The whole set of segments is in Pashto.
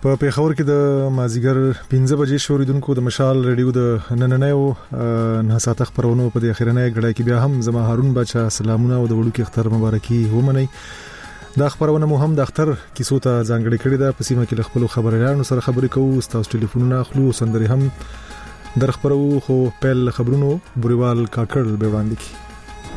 په پیښور کې د مازیګر 15 بجې شوریدونکو د مشال ریډیو د نننیو نه ساته خبرونو په د اخیرنۍ غړای کې بیا هم زما هارون بچا سلامونه او د وړو کې اختر مبارکي ومني. دا خبرونه مو هم د اختر کیسو ته ځانګړي کړی دا په سیمه کې خپل خبريالانو سره خبرې کوو، تاسو ټلیفونونه اخلو، سندري هم در خبرو. خو پیل خبرونو بوريوال کاکړ به وړاندې کی.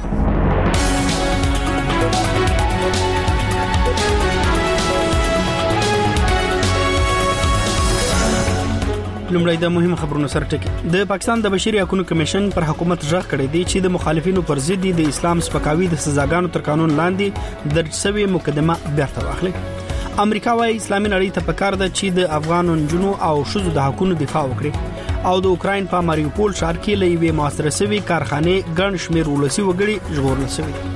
لومړی د مهم خبرونو سره ټکی. د پاکستان د بشري حقوقو کمیشن پر حکومت ژغ کړی دی چې د مخالفینو پر ضد د اسلام سپکاوي د سزاګانو تر قانون لاندې درج شوی مقدمه بیرته واخلي. امریکا وايي اسلامي نړۍ ته پکار ده چې د افغان جنونو او شذو د حقوقو دفاع وکړي او د اوکراین په ماریوپول ښار کې لوي محاصره شوی کارخانه ګڼ شمېر ولسی وګړي ژغورل شوی.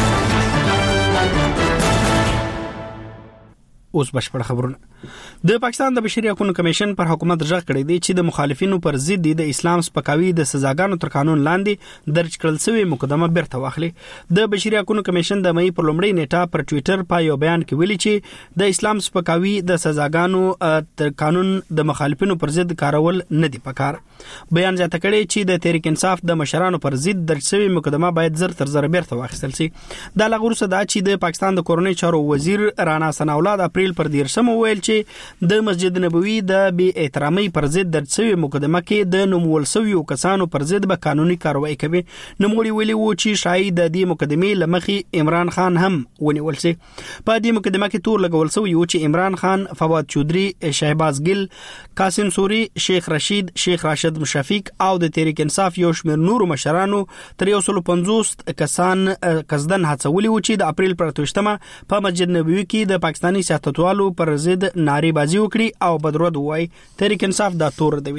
اوس بشپړ خبرونه. د پاکستان د بشري حقوقو کمیشن پر حکومت ژغ کړی دی چې د مخالفینو پر ضد د اسلام سپکاوي د سزاګانو تر قانون لاندې درج کړل شوی مقدمه بیرته واخلي. د بشري حقوقو کمیشن د مې پر لومړۍ نیټه پر ټوئیټر په یو بیان کې ویلي چې د اسلام سپکاوي د سزاګانو تر قانون د مخالفینو پر ضد کارول نه دی پکار. بیان زیاته کړی چې د تحریک انصاف د مشرانو پر ضد درج شوی مقدمه باید زر تر زر بیرته واخیستل شي. د لغورسه دا چې د پاکستان د کورنۍ چارو وزیر رانا ثنا الله د اپریل پر 13 ویل چې د مسجد نبوي د بی احترامي پر ضد درج شوی مقدمه کې د نومول شوی کسانو پر ضد به قانوني کاروایی کوي. نوموړي ویلي وو چې شاید د دې مقدمې لمخې عمران خان هم ونیول شي. په دې مقدمه کې تور لګول شوی و چې عمران خان، فواد چودري، شهباز ګل، قاسم سوري، شیخ رشید، شیخ راشد مشفق او د تحریک انصاف یو شمېر نور مشرانو تر 150 کسان قصدن هڅولي و چې د اپریل پر 28 په مسجد نبوي کې د پاکستاني سیاستوالو پر ضد ناری بازی وکړي او بدرود وای. تحریک انصاف دا تور دی.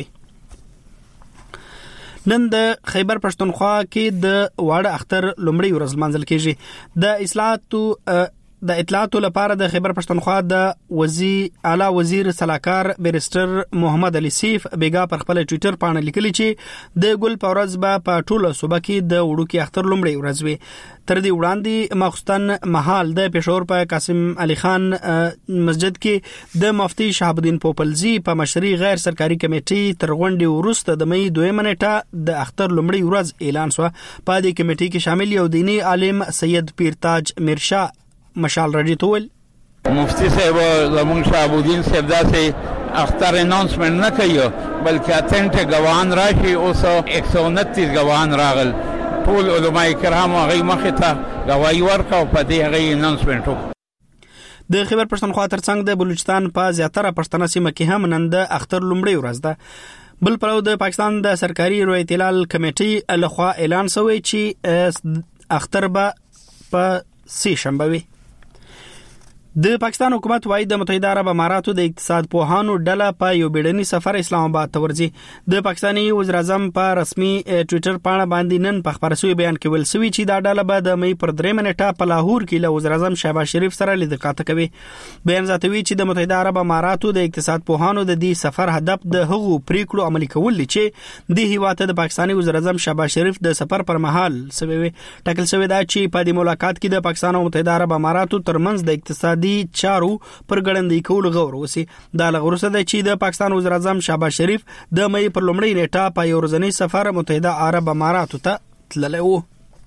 نن د خیبر پښتونخوا کې د واړه اختر لومړی ورځ منځل کېږي. د اطلاعاتو لپاره د خیبر پښتونخوا د اعلی وزیر سلاکار بیرستر محمد علي سیف بیگا پر خپل ټوئیټر باندې لیکلي چې د ګل پورز په ټوله صوبه کې د وړو کې اختر لومړی ورځ وي. تر دې وړاندې مخستن مهال د پېښور په قاسم علي خان مسجد کې د مفتي شهاب الدین پوپلزي په مشرۍ غیر سرکاري کمیټې تر غونډې وروسته د مې 2 نیټه د اختر لومړی ورځ اعلان شو. په دې کمیټې کې شامل یو دینی عالم سید پیرتاج میرشا مشال رډی تول مفتی صاحب زمون شهاب الدین صاحب داسې اختر اناونسمنت نه کوي بلکې اتنټ غوان راشي. اوس 129 غوان راغل. ټول علماء کرام هغه مخې ته غوايي ورکاو په دې هغه اناونسمنت. د خیبر پښتونخوا ترڅنګ د بلوچستان په زیاتره پښتنه سیمه کې هم نن د اختر لومړی ورځ ده. بل پلو د پاکستان د سرکاري روایت هلال کمیټې لخوا اعلان شوی چې اختر به په سه شنبه وي. د پاکستان حکومت وايي د متحده عرب اماراتو د اقتصاد پوهانو ډله په یو بیړني سفر اسلام آباد ته ورځي. د پاکستاني وزیر اعظم په رسمي ټوئیټر باندې نن په خبري شوی بیان کې ویل شوی چې دا ډله به د مې پر 3 نیټه په لاهور کې له وزیر اعظم شهباز شریف سره لیدل کوي. بیان زیاتوي چې د متحده عرب اماراتو د اقتصاد پوهانو د دې سفر هدف د هغو پریکړو عملي کول دي چې د هیواد د پاکستاني وزیر اعظم شهباز شریف د سفر پر مهال سوي ټاکل شوی دا چې په دې ملاقات کې د پاکستان او متحده عرب اماراتو ترمنځ د اقتصادي چارو پر ګړندۍ کول غور وسی. دا لغورسه ده چې د پاکستان وزیر اعظم شهباز شریف د مې پر لومړۍ نیټه په یو ورځنی سفر متحده عرب اماراتو ته تللی و.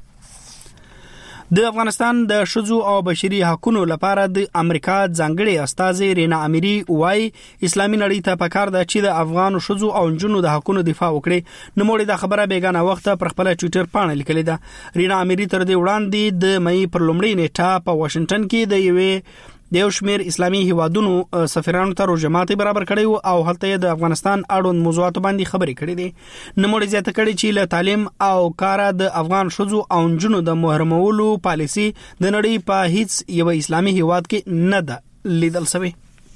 د افغانستان د شذو او بشري حقوقو لپاره د امریکا ځانګړي استازي رینا اميري وايي اسلامي نړۍ ته پکار ده چې د افغان شذو او جنونو د حقوقو دفاع وکړي. نوموړي د خبره بیگانه وخت پر خپل ټوئیټر باندې لیکلې ده. رینا اميري تر دې وړاندې د مې پر لومړۍ نیټه په واشنگټن کې د یو شمیر اسلامي هیوادونو سفیرانو ته روجمات برابر کړي او هلته د افغانستان اړوند موضوعات باندې خبرې کړې دي. نوموړي زیاته کړي چې له تعلیم او کار د افغان شذو او جنونو د محرومولو پالیسي د نړۍ په هیڅ یو اسلامي هیواد کې نه ده لیدل شوی.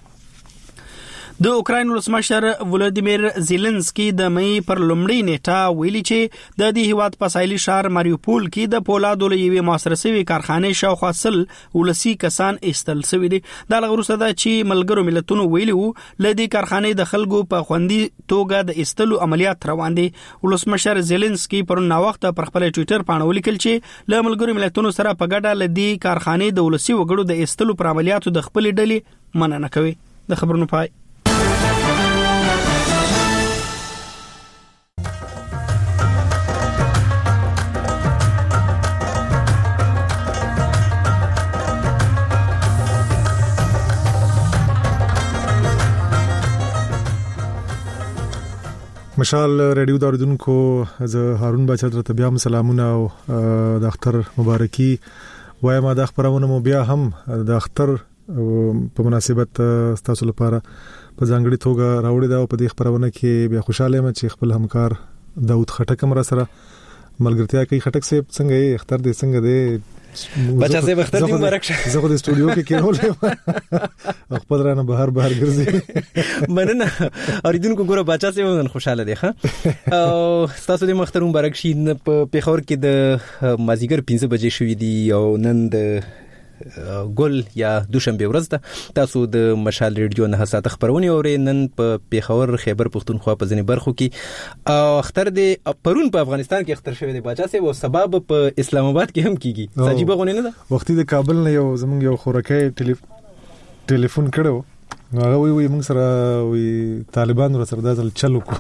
د اوکراین ولسمشر ولودیمیر زيلنسکي د مې پر لومړۍ نیټه ویلي چې د دې هیواد په ساحلي ښار ماریوپول کې د پولادو لوي محاصره شوی کارخانه شاوخوا سل ولسی کسان استل شوی دي. دا لغورسه ده چې ملګرو ملتونو ویلي وو لدی کارخانه د خلکو په خوندي توګه د استلو عملیات روان دي. ولسمشر زيلنسکي پر نو وخت پر خپل ټوئیټر باندې ولیکل چې له ملګرو ملتونو سره په ګډه لدی کارخانه د ولسی وګړو د استلو پر عملیاتو د خپل ډلې مننه کوي. د خبرونو پای مشال ریډیو داردونکو زه هارون بچا درته بیا سلامونه او د اختر مبارکي وایم. د خبرونه مو بیا هم د اختر په مناسبت تاسو لپاره په ځانګړي توګه راوړی دا. په دې خبرونه کې بیا خوشاله یم چې خپل همکار داود خټک هم را سره ملګرتیا کوي. خټک صاحب څنګه یې؟ اختر دې څنګه دی؟ بچا صاحب اختر دې مبارک شه. زه خو د سټوډیو کې کېنولم خپل رانه بهر ګرځي. مننه اوریدونکو ګوره بچا صاحب نن خوشاله دی ښه او تاسو دې اختر مبارک شي. په پیښور کې د مازیګر 5 بجې شوې دي او نن د ګل یا دوشنبه ورځ ده. تاسو د مشال ریډیو نه ساعت خبرونه اورئ. نن په پیښور خیبر پختونخوا په ځینې برخو کې اختر دی. پرون په افغانستان کې اختر شوی دی بچا صاحب او سبب په اسلام آباد کې هم کیږي. عجیب غونې نه ده. وختي د کابل نه یو زمونږ یو خورکې ټلیفون کړو هغه وی موږ سره وی طالبان ور سره داسل چلو کو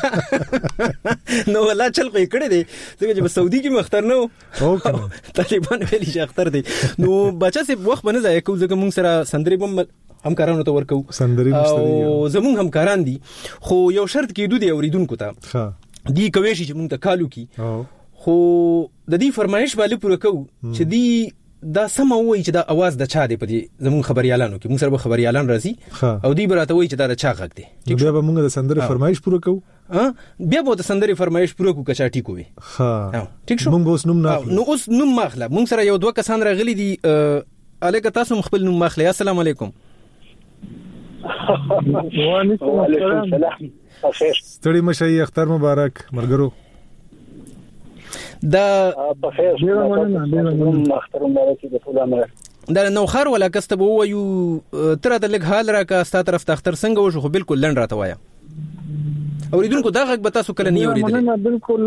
نو ولا چل کوي کړي دي ځکه چې په سعودي کې مختار نه او طالبان ویلي چې اختر دي. نو بچا سي وخت باندې ځای کو ځکه موږ سره سندري بم همکارانو ته ورکو سندري مستري او زموږ همکاران دي خو یو شرط کې دوی اوریدونکو ته ها دی کوي چې موږ ته کالو کی خو د دې فرمایش باندې پوره کو چې دی دا سم وای چې دا आवाज د چا دی په دې زمون خبريالانو کې موږ سره خبريالان راځي او دی براته وای چې دا د چا غږ دی. بیا به موږ د سندري فرمایش پوره کوو. بیا به د سندري فرمایش پوره کوو کچا ټیکو وي. ها ټیک شو. موږ اوس نوم نه نو اوس نوم ماخله. موږ سره یو دوه کسان راغلي دي. الیک تاسو خپل نوم ماخله. السلام علیکم. وعلیکم السلام. ستړي مشي اختر مبارک مرګرو. دا په خیر سره اختر مبارک دي ټول امر. دا نو خار ولا کسب وایو تر د لګ حال راکا ستا طرف ته اختر څنګه وشو؟ خو بالکل لند راته وایا. اوریدونکو دا غږ به تاسو کله نه اوریدل. مننه بالکل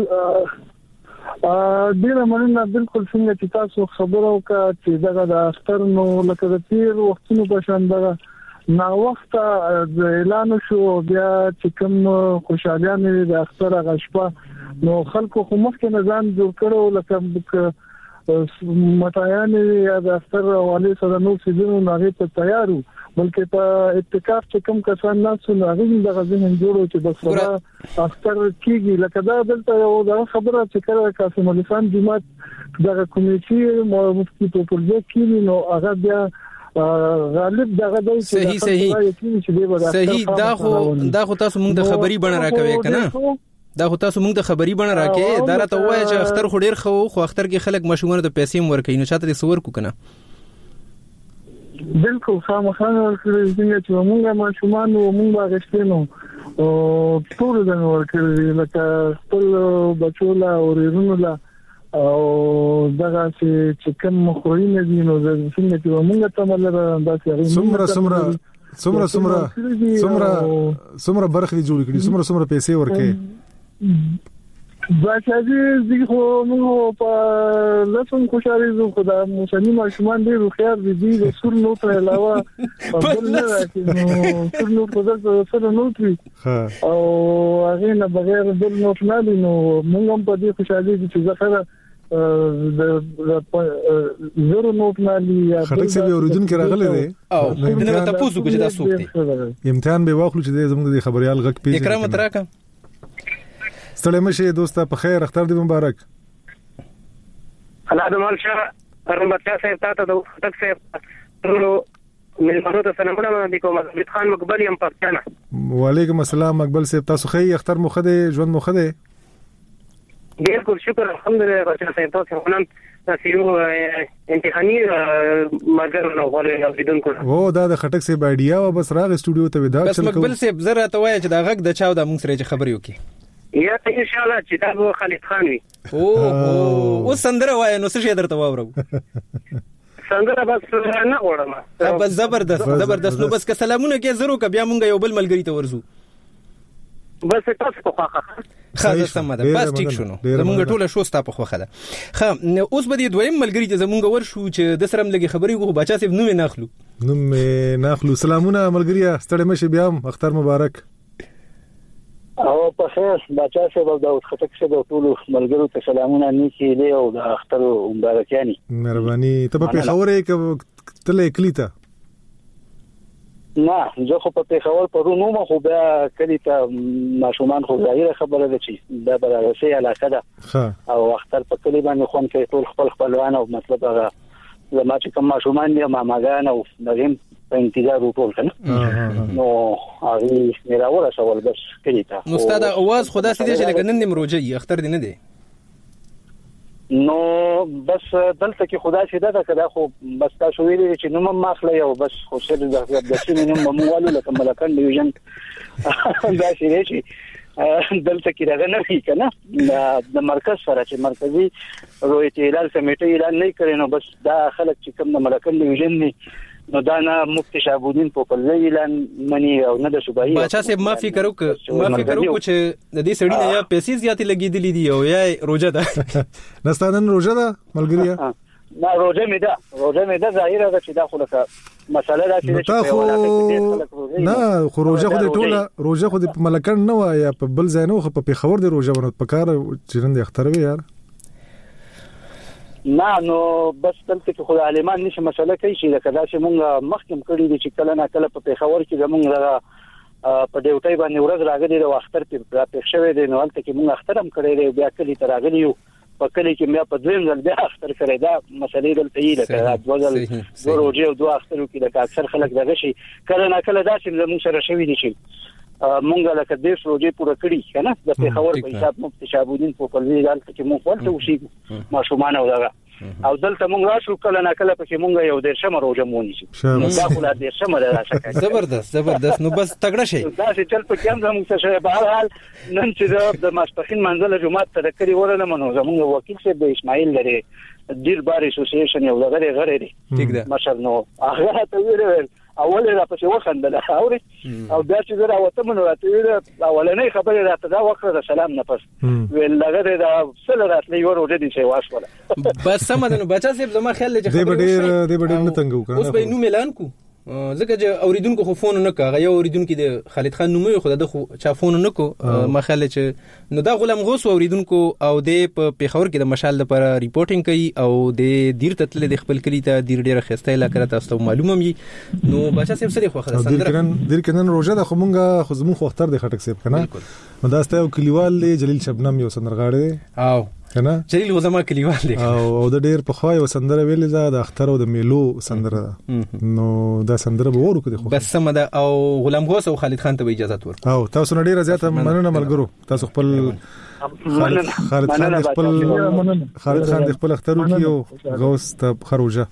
ډیره مننه بالکل څنګه چې تاسو خبرو کا چې دا د اختر نو لکه د تیر وختونو په شان دا نا وخت اعلان شو بیا چې کوم خوشالیانه د اختر غشپه نو خلکو خو مخکې نظام جوړ کړو لکه متایان یا د اختر حواله سره نو سيزونو ناغه ته تیارو بلکې په اتکاف چې کوم کسان ناسو ناغه د غزن جوړو چې بس سره اختر کیږي لکه دا دلته یو دا خبره چې کړه قاسم علي خان جماعت د کمیټي مفتي په پروژه کې نو هغه بیا غالب دغه دی صحیح دا خو تاسو موږ د خبري بڼه راکوي کنه. دا خو تاسو موږ د خبري بڼه راکې دا راته وایي چې اختر خو ډیر خو اختر کې خلک مشومره د پیسې ورکوي نو چاته سور کو کنه. بالکل خامخانه ورکړي چې موږ ماشومان او موږ غشتنو او ټول د ورکړي لکه خپل بچولا او ورونولا او دغه چې کوم مخورینه دي نو د څنګه چې موږ ته مله داسې سمره برخه دي جوړ کړي سمره پیسې ورکړي. باچاجي زه خو نو په لاسون خوشاله زو خدای مسلمان ماشومان دي خيار دي د سور نو تر علاوه بل نه راځي نو سور نو په دغه سره نو تری او هغه نه بغیر بل نو نه دي نو موږ هم په دې خوشاله دي چې ځکه زرو نو پنالي یا خټک څه اوریدون کې راغله دي او دغه تاسو کو چې دا سوق دي امتحان به واخلو چې زموږ د خبريال غږ پیژني. اکرام تراکه ستړي مشه دوستا په خیر اختر دې مبارک. الله دې مال شه رحمت صاحب تاسو د خټک صاحب ټول ملمنو ته سلامونه باندې کوم. عبد خان مقبل يم پښتانه. وعلیکم السلام مقبل صاحب تاسو خیر اختر مو خده ژوند مو خده؟ بالکل شکر الحمدلله بچا صاحب تاسو خنن تاسو امتحاني ماګر نو غواړم اوریدونکو او دا د خټک صاحب ایډیا و بس راغ سټوډیو ته ودا بس مقبل صاحب زره ته وای چې دا غږ د چاو د موږ سره خبري وکي یا ان شاء الله چې دا خالد خان وي. او سندره وای نو څه شي درته واورو څنګه بس نه غواړم بس زبردست نو بس که سلامونه کې زرو ک بیا مونږ یو بل ملګری ته ورزو بس تاسو په خواخه خاصه سم ده بس ټیک شونو زمونږ ټوله شو ستا په خوخه ده. خا اوس به دې دویم ملګری ته زمونږ ورشو چې د سرم لګي خبري غو بچا سیب نوم ناخلو سلامونه ملګری ستړي مشه بیا اختر مبارک. او په خیر بچا سیب د خټک سیب ټول ملګرو ته سلامونه نیکی دی او د اختر مبارکانی. مهرباني ته په خبره ک تل اکلیتا نه زه خو په پیښور پرونو ما خو بیا کلی ته ماشومان خو ظاهره خبره ده چې دا برابرسي علاقه ده او اختر په کلی باندې خون کې ټول خپل خپلوان او مطلب هغه زما چې کوم ماشومان دي ماماګان او دغه په انتظار وټول کنه نو هغه میرا ورسول بس کلی ته نو استاد اواز خدا سي دي چې لکه نن مروجي اختر دي نه دي نو بس دلته کې خدا شي دا کدا خو بس تاسو ویلي چې نوم ماخله یو بس خو څه د سیمې نوم موالو لکه ملکان ډیویژن دا شي دلته کې راغلی نه وی کنه د مرکز سره چې مرکزی رویت اعلان کمیټه اعلان نه کړي نو بس دا خلک چې کوم د ملکان ډیویژن نه نو دا نه مفتی شهابالدین پوپلزی اعلان منی او نه د صوبایي بچا صاحب معافي کرو چې د دې سړی نه یا پیسې زیاتې لګېدلې دي او یا روزه ده نستانن روزه ده ملګریا نه روزه مې ده ظاهره ده چې دا خو لکه مساله ده چې نه خو روزه خو د ټوله روزه خو د ملکان نه وای په بل ځای نه خو په خبر دی روزه ونه په کار چې نن د اختر وی یار نه نو بس دلته کې خدای عالمان نشه مسله کوي چې کدا چې مونږ مخکم کړی دي چې کله نه کله په پیښور کې زمونږ په ډیوټي باندې ورځ راغلي د اختر په پېښوي دي نو هلته کې مونږ اختر هم کړی دی بیا کلی ته راغلی یو په کلی کې بیا په دویم ځل بیا اختر کړی دا مسلې دلته یې لکه دوه ځل روزي او دوه اخترو کې د اکثر خلک دغه شي کله نه کله دا چې زموږ سره شوی دي چې مونږ لکه د روزي پوره کړی کنه د پیښور په حساب مفتی شهابالدین پوپلزی دلته کې مونږ ولته وشي ماشومان او دغه او دلته مونږ راشو کله نه کله پکې مونږ یو ډیر شمه روزه مونږ شي دا خو لا ډیر شمه راځي زبردست نو بس تګړه شي دا چې چل پکې هم زموږ سره به حال نن چې د ماسپخین منځله جمعه ته کړی ورنه منو زموږ وکیل شه د اسماعیل لري دیر بار اسوسییشن یو لغړی غړی دی ٹھیک ده مشر نو هغه ته ویل اول را پسې وخندل اوري او بیا چې زه راوته مونږ راته ویل اولنې خبره راته دا وکړه سلام نه پس ویل لغړی دا سره راتلې ورو دې شي واشوله بس سمدنو بچا صاحب زما خیال لږ دې بډیر نه تنګو کنه اوس به نو اعلان کو ځکه چې اوریدونکو خو فون نه کاغه یو اوریدونکو د خالد خان نومي خو د خو چا فون نه کو ما خیال چې نو دا غلام غوس اوریدونکو او د پیښور کې د مشال لپاره ریپورټینګ کوي او د دیر تتل د خپل کلی ته دیر ډیره خسته علاقه تاسو معلومه می نو بچا صاحب سره خو خلاص دیر کنن روزه د خمونګه خو زمون خو اختر د خټک صاحب کنه نو دا ستو کلیوال جلیل شبنم یو سندرغاړي او کنه جلیل غزما کلیوال دی او د ډیر په خوای وسندره ویل دا د اختر او د میلو سندره نو دا سندره به ورکو دی بس سم ده او غلام غوس او خالد خان ته اجازه ورکړه او تاسو نه ډیر زیاته مننه ملګرو تاسو خپل خالد خان خپل اخترو کې او غوس ته خروجه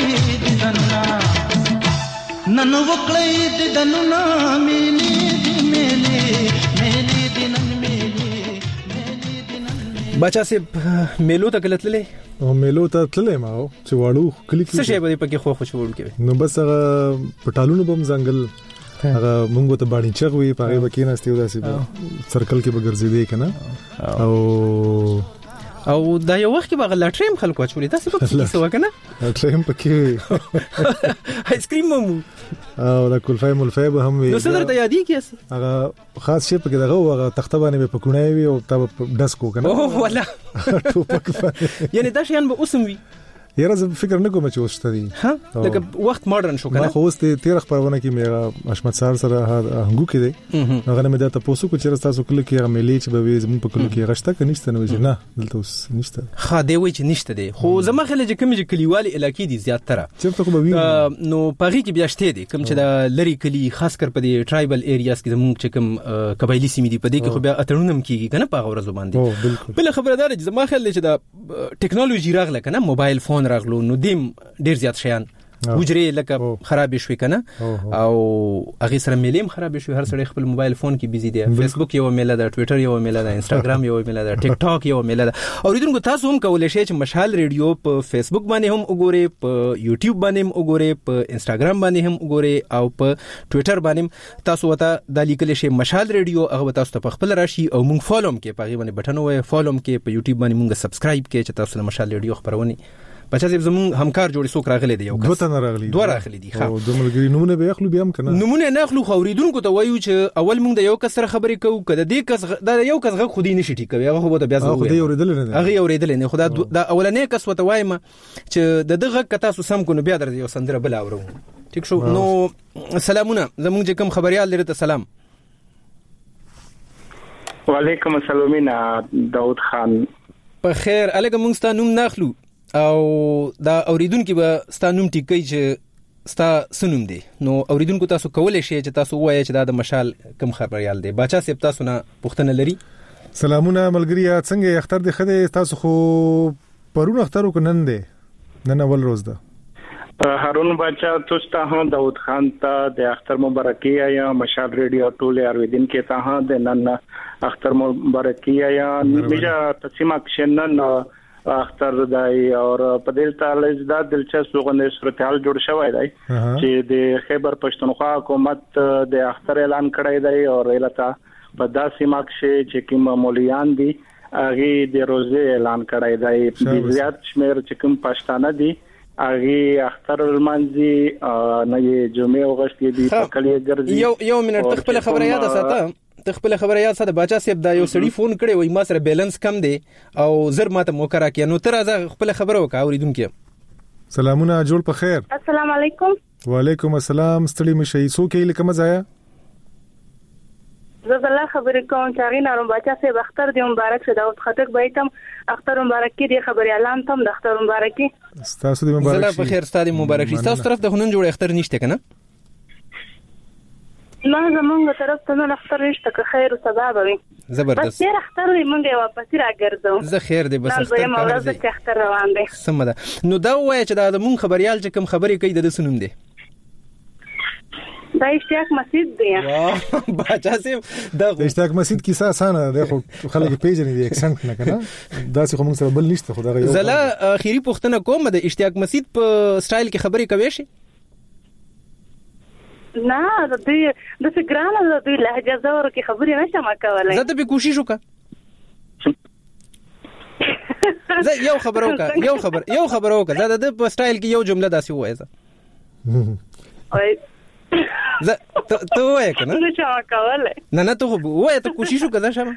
نن وکړې د دنو نامې بچا سي میلو ته کلتلې او میلو ته تللې ما چې واړو کلیک څه شی به پکې خو وړو کې نو بس هغه پټالونو بم ځنګل هغه مونږ ته باندې چغوي پاره بکیناستیو داسې سرکل کې بغرزیدې کنه او دا یو وخت کې به لاټریم خلکو چولې تاسو په څه وکنه لاټریم پکې آیس کریم مو او دا کلفای ملفای به هم وي نو صدر ته یادې کیسه هغه خاص شی پکې دغه هغه تخته باندې په پکونه وي او تب ډسکو کنه او ولا ټوپک یعنی دا شیان به اوسم وي یاره زه فکر نه کوم چې وشته دي ها لکه وخت ماډرن شو کنه خو اوس ته 13 خبرونه کې میرا اشمت سار سره هغه کې دی هغه مې دا تاسو کو چې تاسو کله کې هغه ملي چې به زمون په کله کې غشته کنيشته نه وځي نه دلته اوس نشته خا دی وای چې نشته دی خو زما خلک چې کوم چې کلیوالي علاقې دي زیات تر چیرته خو به وي نو پاغي کې بیا شته دي کوم چې دا لری کلی خاص کر په دې ټرایبل ایریاز کې زمون چې کوم قبایلی سیمې دي په دې کې خو بیا اترونم کیږي کنه په غوړ زبان دي بل خبردار چې زما خلک چې دا ټیکنالوژي راغله کنه موبایل فون راغلو نو دیم ډیر زیات شیان وجري لکه خراب شوي کنه او هغه سره میلیم خراب شوي هر سړی خپل موبایل فون کې بيزي دی فیسبوک یو میله ده ټوئیټر یو میله ده انستګرام یو میله ده ټیک ټاک یو میله ده او ریدونکو تاسو هم کولای شئ چې مشال ریډیو په فیسبوک باندې هم وګورئ په یوټیوب باندې هم وګورئ په انستګرام باندې هم وګورئ او په ټوئیټر باندې تاسو وته د لیکل شي مشال ریډیو هغه تاسو ته خپل راشي او مونږ فالوم کې په غوونه بټن وای فالوم کې په یوټیوب باندې مونږ سبسکرایب کې چې تاسو د مشال ریډیو خبرونه بچا زمون همکار جوړی څوک راغلي دی یو کس دوه راغلي دي ها او د ملګری نمونه به اخلو بیا هم کنه نمونه نه اخلو خو اوریدونکو ته وایو چې اول مونږ د یو کس سره خبرې کوو کده دې کس دا یو کس غو خودي نشي ټیکوي هغه خو به بیا زه خودي اوریدل نه هغه اوریدل نه خدا دا اولنې کس وته وایم چې دغه کتا سو سم کو نو بیا در یو سندره بل اورو ټیک شو نو سلامونه زمونږ چې کوم خبريال لري ته سلام وعلیکم السلام داود خان په خیر الګ مونږ ستاسو نوم ناخلو او دا اوریدونکو به ستاسو نوم ټیکي چې ستاسو سنوم دی نو اوریدونکو تاسو کولای شئ چې تاسو وایي چې دا د مشال کم خبريال دی باچا سپ تاسو نه پوښتنه لري سلامونه ملګری څنګه اختر دی خدای تاسو خو پرون اخترو کنن دی نن اول روز ده هارون بچا تاسو ته داود خان ته د اختر مبارکي یا مشال ریډیو ټول اوریدین کې ته د نن اختر مبارکي یا میجا تقسیم اکشنن اختر دای او په دې تعالی زدا دلچسپ غونډه صورتحال جوړ شوی دی چې د خیبر پښتونخوا حکومت د اختر اعلان کړی دی او الهته په داسې ماکشه چې کوم مولیان دي هغه د روزه اعلان کړی دی د زیات شمیر چې کوم پښتانه دي هغه اختر المنزي نه جمعه او غشت دي په کلی ګرځي یو منټ خپل خبره یاد ساته تخپل خبره یاد ساته باچا صاحب دا یو سړی فون کړي وای ما سره بیلانس کم دی او زر ماته موکه راکې نو تر ازه خپل خبره وکا اوریدونکو سلامونه جوړ په خیر السلام علیکم وعلیکم السلام ستړي مشي سو کې لکه مزایا زه الله خبرې کوم چې غین اړم باچا صاحب اختر دی مبارک شه دا خټک بایتم اختر مبارک دی خبري اعلان تم د اختر مبارکي تاسو دې مبارک زله په خیر ستاسو مبارک شي تاسو طرف د هنن جوړ اختر نشته کنه ما زمونږ طرف ته نن اختر نشته که خیر او سبا به وي زبردست بس ډیر اختر وي مونږ واپس راګرځو زه خیر دی بس اختر کار دی اختر روان دی سمه ده نو دا وای چې دا مون خبريال چې کوم خبرې کوي د سنوم دی دا اشتیاق مسجد دی باچا سیم دا اشتیاق مسجد کیسه اسانه ده خو خلک پیژنې دي اکسنټ نه کنه دا څه کوم سره بل نشته خو دا یو زله اخیری پوښتنه کوم د اشتیاق مسجد په سټایل کې خبرې کوي شي نه د څه ګرانه د لهجه زور کې خبرې نشم کولای زه ته به کوشش وکړم زه یو خبر وکړه دا د په سټایل کې یو جمله داسې وایي زه ته وایې کنه نشم کولای نه ته وایې ته کوشش وکړه شمه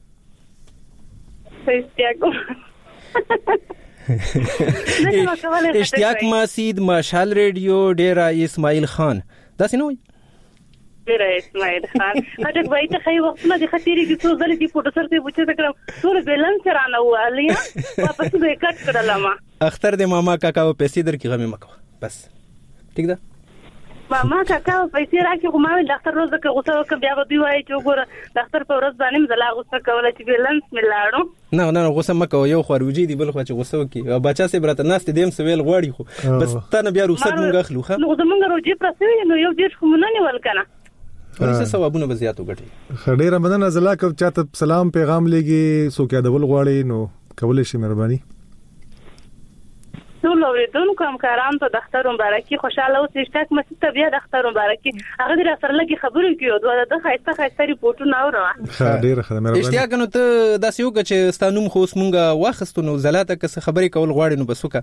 اشتیاق مسجد مشال ریډیو ډیرا اسماعیل خان دا څه نو ډیرا اسماعیل خان هغه وایي ته خی وختونه د خطرې کې څو ځلې دی فوټو سره ته بوچې تکرم ټول بیلانس رانه والیا واپس به کټ کړل ما اختر د ماما کاکا او پیسې در کې غمه مکو بس ټیک ده ماما کاکا پیسې راکې خو ما د ډاکټر روزه کې غوسه وکړ بیا به وایي چې وګوره ډاکټر په ورځ باندې مزلا غوسه کوله چې بیلانس ملاړو نه غوسه مکو یو خروجي دی بل خو چې غوسه وکي او بچا سي برته ناست دیم سویل غواړي خو بس تنه بیا رخصت مونږ اخلو خو نو زمونږ روجي پرسوي نو یو ډیر خو نه نیول کنه ورسره ثوابونه به زیات وګټي. ډیر مننه زلا کوم چاته سلام پیغام لګي سو کې دول غواړي نو کولای شي مهرباني. ټول اوریدونکو همکاران ته د اختر مبارکي خوشاله اوسئ. اشتاق مسجد ته بیا د اختر مبارکي هغه د سره لګي خبرې کیو د خایسته ریپورتونه اورو. ډیر ښه مهرباني. اشتیاق نو ته داسې یو چې ستانوم خو مونږه واخستونو زلاته که خبرې کول غواړي نو بسوکه.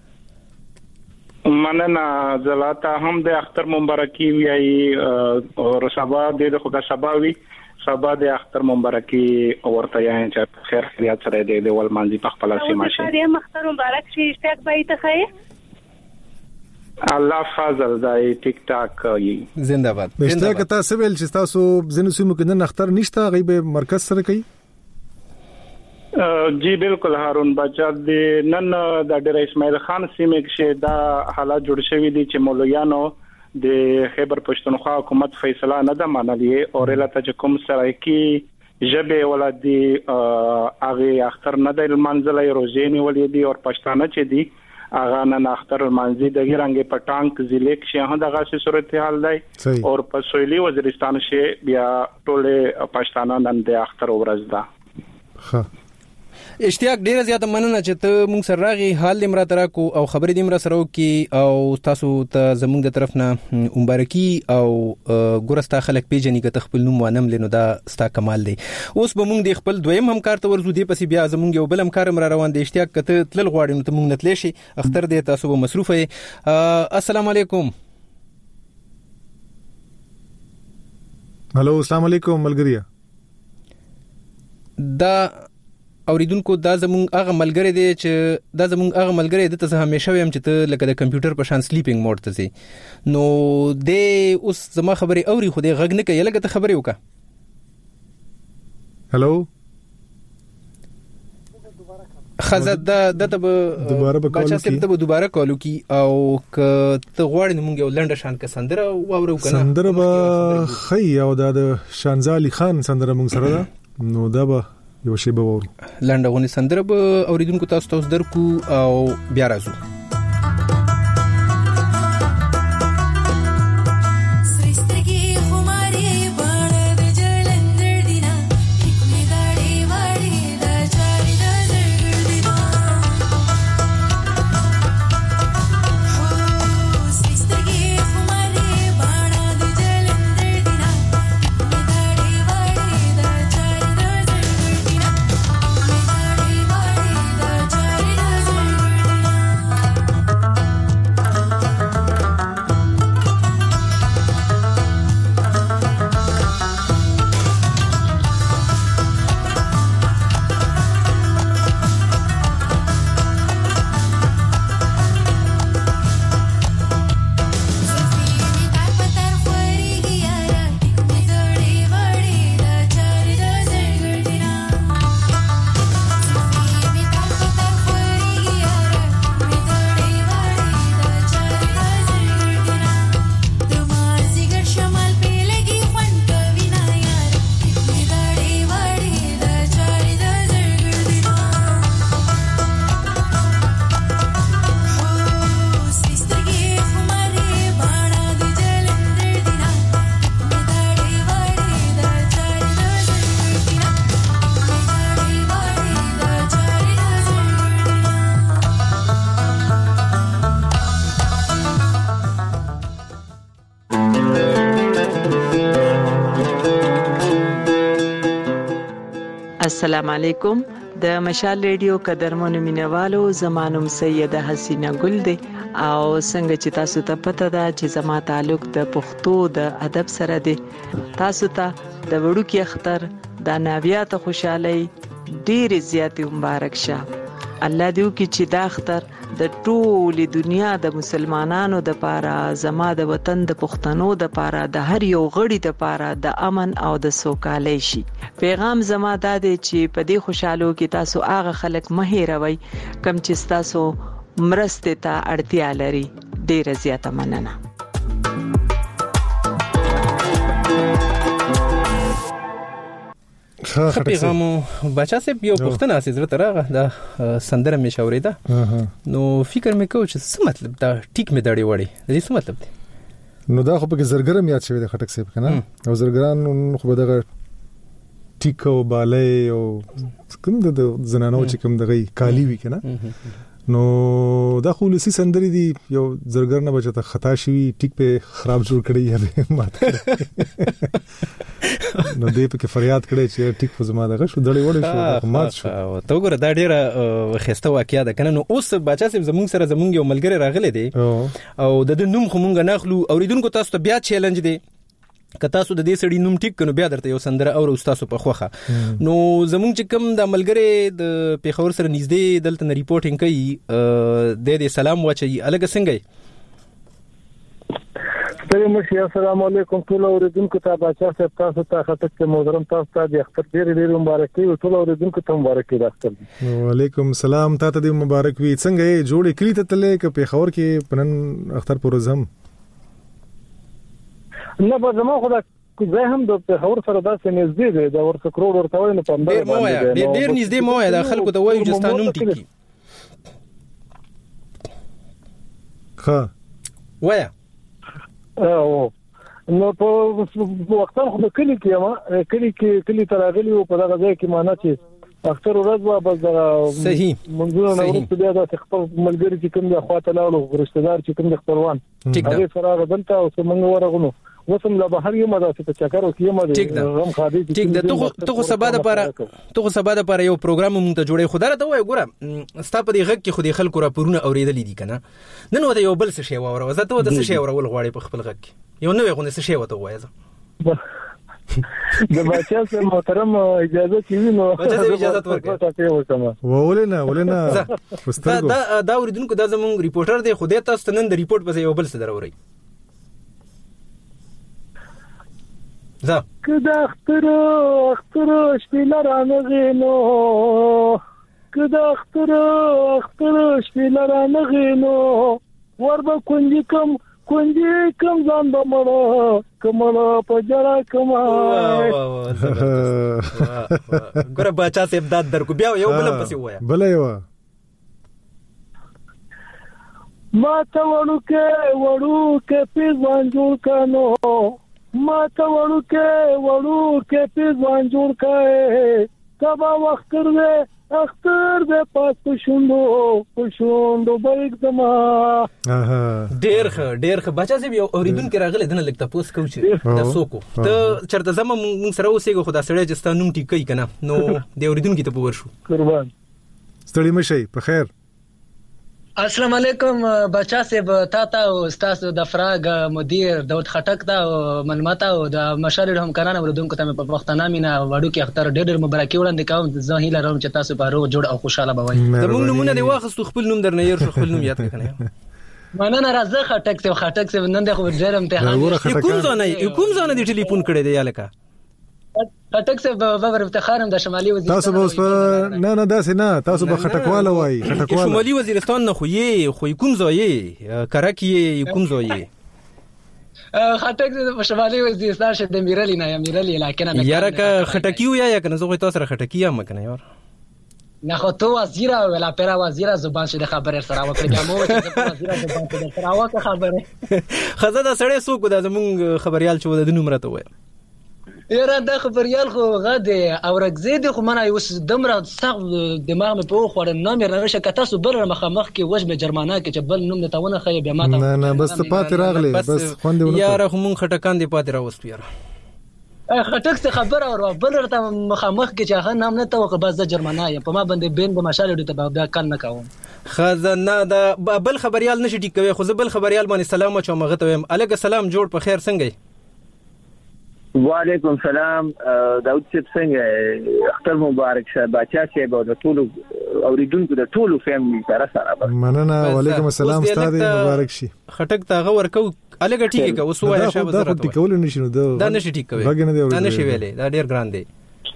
مننه زلاته هم د اختر مبارکي وی او سبا د خدا سبا وی سبا د اختر مبارکي ورته یې چې خیر خیریت سره د ول مانځي په خپل سیمه شي. د اختر مبارک شي اشتیاق بای ته خیر. الله فضل دای ټیک ټاک یي زنده باد. اشتیاق تاسو ویل چې تاسو زنو سیمو کې نن اختر نشته غیبه مرکز سره کوي. جی بالکل هارون بچا د نن د ډیر اسماعیل خان سیمه کې دا حالات جوړ شوی دي چې مولویانو د خیبر پښتونخوا حکومت فیصله نه ده منلې او رلته چې کوم سرایکی جبه ولادي هغه اختر نه د منځلې روزيني ولې دي او پښتانه چې دي هغه نه اختر منځي د ګرانګ پټانک ضلع کې هغه دغه صورتحال دی او په سویلي وزیرستان شي بیا ټول پښتانه نن د اختر ورځ ده. ها اشتیاق ډیره زیاته مننه چې ته مونږ سره راغی حال دې مرا تراکو او خبرې دې مرا سره وکي او تاسو ته زمونږ د طرف نه مبارکي او ګورستا خلک پیژنې کته خپل نوم وانم لینو دا ستا کمال دی. اوس به مونږ د خپل دویم همکار ته ورزو دی پسې بیا زمونږ یو بل همکار مرا روان دی. اشتیاق کته تل غواړم ته مونږ نتلی شي اختر دې تاسو به مصروف یې. السلام علیکم. هالو السلام علیکم ملګریا. دا اوریدونکو دا زمونږ هغه ملګری دی چې دا زمونږ هغه ملګری دی ته همیشه ویم چې ته لکه د کمپیوټر په شان سلیپینګ موډ ته ځې نو د اوس زما خبرې اوري خو دې غږ نه کوي لکه ته خبرې وکړه. هلو خزه دا ته دوباره به کال کی ته دوباره کال کی او که ته غواړې موږ یو لنډه شان ک سندره واورو کنه سندره به خی او د شانزالي خان سندره موږ سره ده نو دا به یو شی به وورو لنډه غونې سندره به اوریدونکو تاسو درکو او بیا راځو. السلام علیکم. د مشال ریډیو قدرمنو مینوالو زمانم سیده حسینه ګل دی او څنګه چې تاسو ته پته ده چې زما تعلق د پښتو د ادب سره دی. تاسو ته د وړوکی اختر د ناویات خوشحالي ډیر زیات مبارک شه. الله دې وکړي چې دا اختر د ټولې دنیا د مسلمانانو د پاره زما د وطن د پښتنو د پاره د هر یو غړي د پاره د امن او د سوکالۍ شي. پیغام زما دا دی چې په دې خوشحالو کې تاسو هغه خلک مه هېروئ کم چې تاسو مرستې ته اړتیا لري. ډیره زیاته مننه. خو پیغامو بچا سه یو پښتنه اسې زړه ترغه دا سندره مې شاوریده نو فکر مې کو چې څه مطلب دا ټیک مې دړې وړي دې څه مطلب دی نو دا خو په زرګرم یاد شوی د خټک صاحب کنه او زرګران خو دغه ټیکو بالای او کوم د زنانو چې کوم دغه کالی وی کنه نو دا خو لسی سندري دی یو زرګر نه بچته خطا شي ټیک په خراب جوړ کړی یا ماته نو دې په کې فریاد کړی چې ټیک په زما دغه شو دړې وړې شو مات شو ته وګوره دا ډیره خسته واقعیا ده کنه نو اوس بچا سیم زمونږ سره زمونږ یو ملګری راغلی دی او د نوم خو مونږ نه اخلو اوریدونکو تاسو ته بیا چیلنج دی که تاسو د دې سړي نوم ټیک کړو بیا درته یو سندره او تاسو په خوخه نو زمونږ چې کوم د ملګری د پیښور سره نږدې دلته ریپورټینګ کوي د دې سلام واچي الګ څنګه السلام علیکم ټول اوریدونکو ته بچا صاحب تاسو ته خطک محترم تاسو ته د اختر ډېر مبارکي او ټول اوریدونکو ته مبارکي راکړم وعلیکم السلام تاسو ته مبارک وي څنګه جوړې کړی ته تلې ک پیښور کې پنن اختر پروزم نه به زما خو دا زه هم د پیښور سره داسې نږدې دی دا ورته کروڑ ورته وای نه پم ډېر نږدې مو یا خلکو ته وایو چې ستانوم ټیکی ها وایا نو په وختان خو د کلی کلی تراغلی او په دغه ځای کې معنا چې اختر ورځ وا بس دا صحیح منځونه نو په بیا د خپل ملګری چې کوم د خواته لاړو رشتہ دار چې کوم د خپلوان هغه سره غبنته او څنګه ورغونو وسم لا بهر یو مده چې چکر او کیمه دي هم خادي ټیک ده ته خو سبا د لپاره یو پروګرام مونږ ته جوړې خدای ته وای ګوره ستا په دې غږ کې خو د خلکو راپورونه اوریدلې دي کنه نن وته یو بل څه شی وره وزه ته د څه شی ورول غواړي په خپل غږ کې یو نوې غونې څه شی وته وای د بچا سره محترم اجازه کیوي نو اجازه ورکړه ولنا دا اوریدونکو دا زموږ ریپورټر دی خو دې تاسو نن د ریپورت په یو بل څه دروري زه کدا اختر شپیلر انغینو کدا اختر شپیلر انغینو وربا کنجی کم ځان بمړو کمړو پجړه کما ګره بچا سه امداد درکو بیا یو بل پسې وایا بل یو ما ته وړو کې پیځوان جوړ کانو ما ته وړو کې پیځوان جوړ کای کبا وخت دې اختر دې پاس پښوندو بیگ دما ډېر بچا سه یو اوریدونکو راغله دنه لکه تاسو کو چې تاسو کو ته چرته زما مون سره اوسېګو خدا سره چې ستانوم ټیکي کنه نو د اوریدونکو ته پور شو قربان ستړي مشي په خیر السلام علیکم بچا صاحب تا او استاد د فراغ مدیر داود خټک دا معلومات او د مشاري همکارانو ولودونکو ته په وختانه مینا وړو کې اختر ډېر مبارکي وړاندې کوم زه هیله لرم چې تاسو په روغ جوړ او خوشاله بوئ زموږ نمونه دی واخستو خپل نوم درنه ير شو خپل نوم یاد کړئ مننه راځه خټک څه نن د خو ډېر امتحان کوم ځانه دی ټلیفون کړی دی یالکه خټک څه به افتخارم د شمالي وزیرستان تاسو به نه داسې نه تاسو به خټکواله وای خټکواله شمالي وزیرستان نه خو کوم ځای کرکی کوم ځای خټک د شمالي وزیرستان شه د میرلی نه میرلی علاقې نه یاره که خټکیو یا کنه زه تاسو سره خټکی یم کنه یار نه خو تو وزیر ولا پیرا وزیر زبان شه د خبره سره وکړه مو چې د وزیر زبان شه سره وکړه خبره خزه دا سړی سوق د زمون خبريال چې د نوم راته وای یاره دا خبريال خو غده او رګزید خو منه یو دمر صغ دماغ مې په خوړ نه مې راشه کته سو بل مخ کې وجمه جرمانه کې چې بل نوم نتاونه خې بیا ماته نه بس پاتې راغلی بس خوندې ونه یاره خو مون خټکان دی پاتې راوستو یاره خټک څه خبر اور بل ورته مخامخ کې چې هغه نام نه توقع بس جرمانه په ما باندې بین د مشال ډیته بیا کال نه کوم خزانه دا بل خبريال نشي ټیک کوي خو بل خبريال باندې سلام او مغه ته ویم الګ سلام جوړ په خیر څنګه وعلیکم سلام داود صاحب څنګه اختر مبارک شه بچا صاحب او د ټول اوریدونکو د ټول فیملی سره مننه وعلیکم السلام استاد مبارک شي خټک تاغه ورکو الګ ټیک کو اوس وای شابه زره ټیک کول نشي نو دا نشي ټیک کوي دا نشي ویلې دا ډیر ګران دی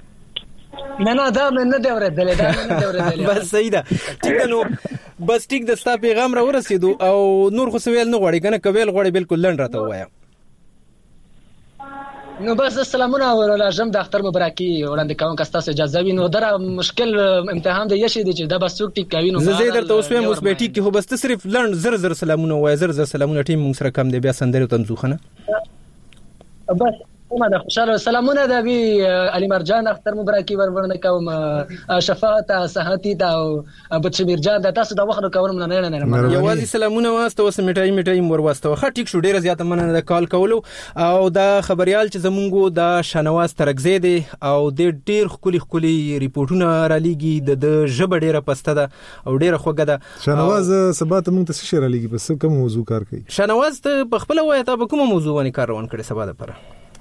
نه دا من نه دی ورته بس صحیح ده ټیک نو بس ټیک د ستا پیغام را ورسېدو او نور خو سویل نه غوړي کنه کویل غوړي بالکل لند راته وایا نو بس سلامونه ولازم د اختر مبارکي وړاندې کوم که تاسو اجازه وي نو دا مشکل امتحان دی یشي دی چې دا بس څوک ټیک کوي نو زه درته اوس وایم اوس به ټیک کې هو بس صرف لړن زر سلامونه وای زر سلامونه ټیم موږ سره کم دی بیا سندره تنزوخنه بس ما د خوشاله سلامونه د وی علي مرجان اختر مبارکي ورونه کوم شفاعت صحتي تا او بچمیر جان د تاسو د وخت کوم نه یوازې سلامونه واسطه اوس میټای مور واسطه خه ټیک شو ډیره زیاته مننه د کال کولو او دا خبريال چې زمونږ د شنواز ترګزې دي او د ډیر خولي ریپورتونه را لېږي د ژبه ډیره پسته ده او ډیره خوګه ده شنواز سبا ته مونږ ته څه را لېږي بس کوم موضوع کار کوي شنواز ته په خپل وای ته کوم موضوع باندې کار روان کړي سبا ده پر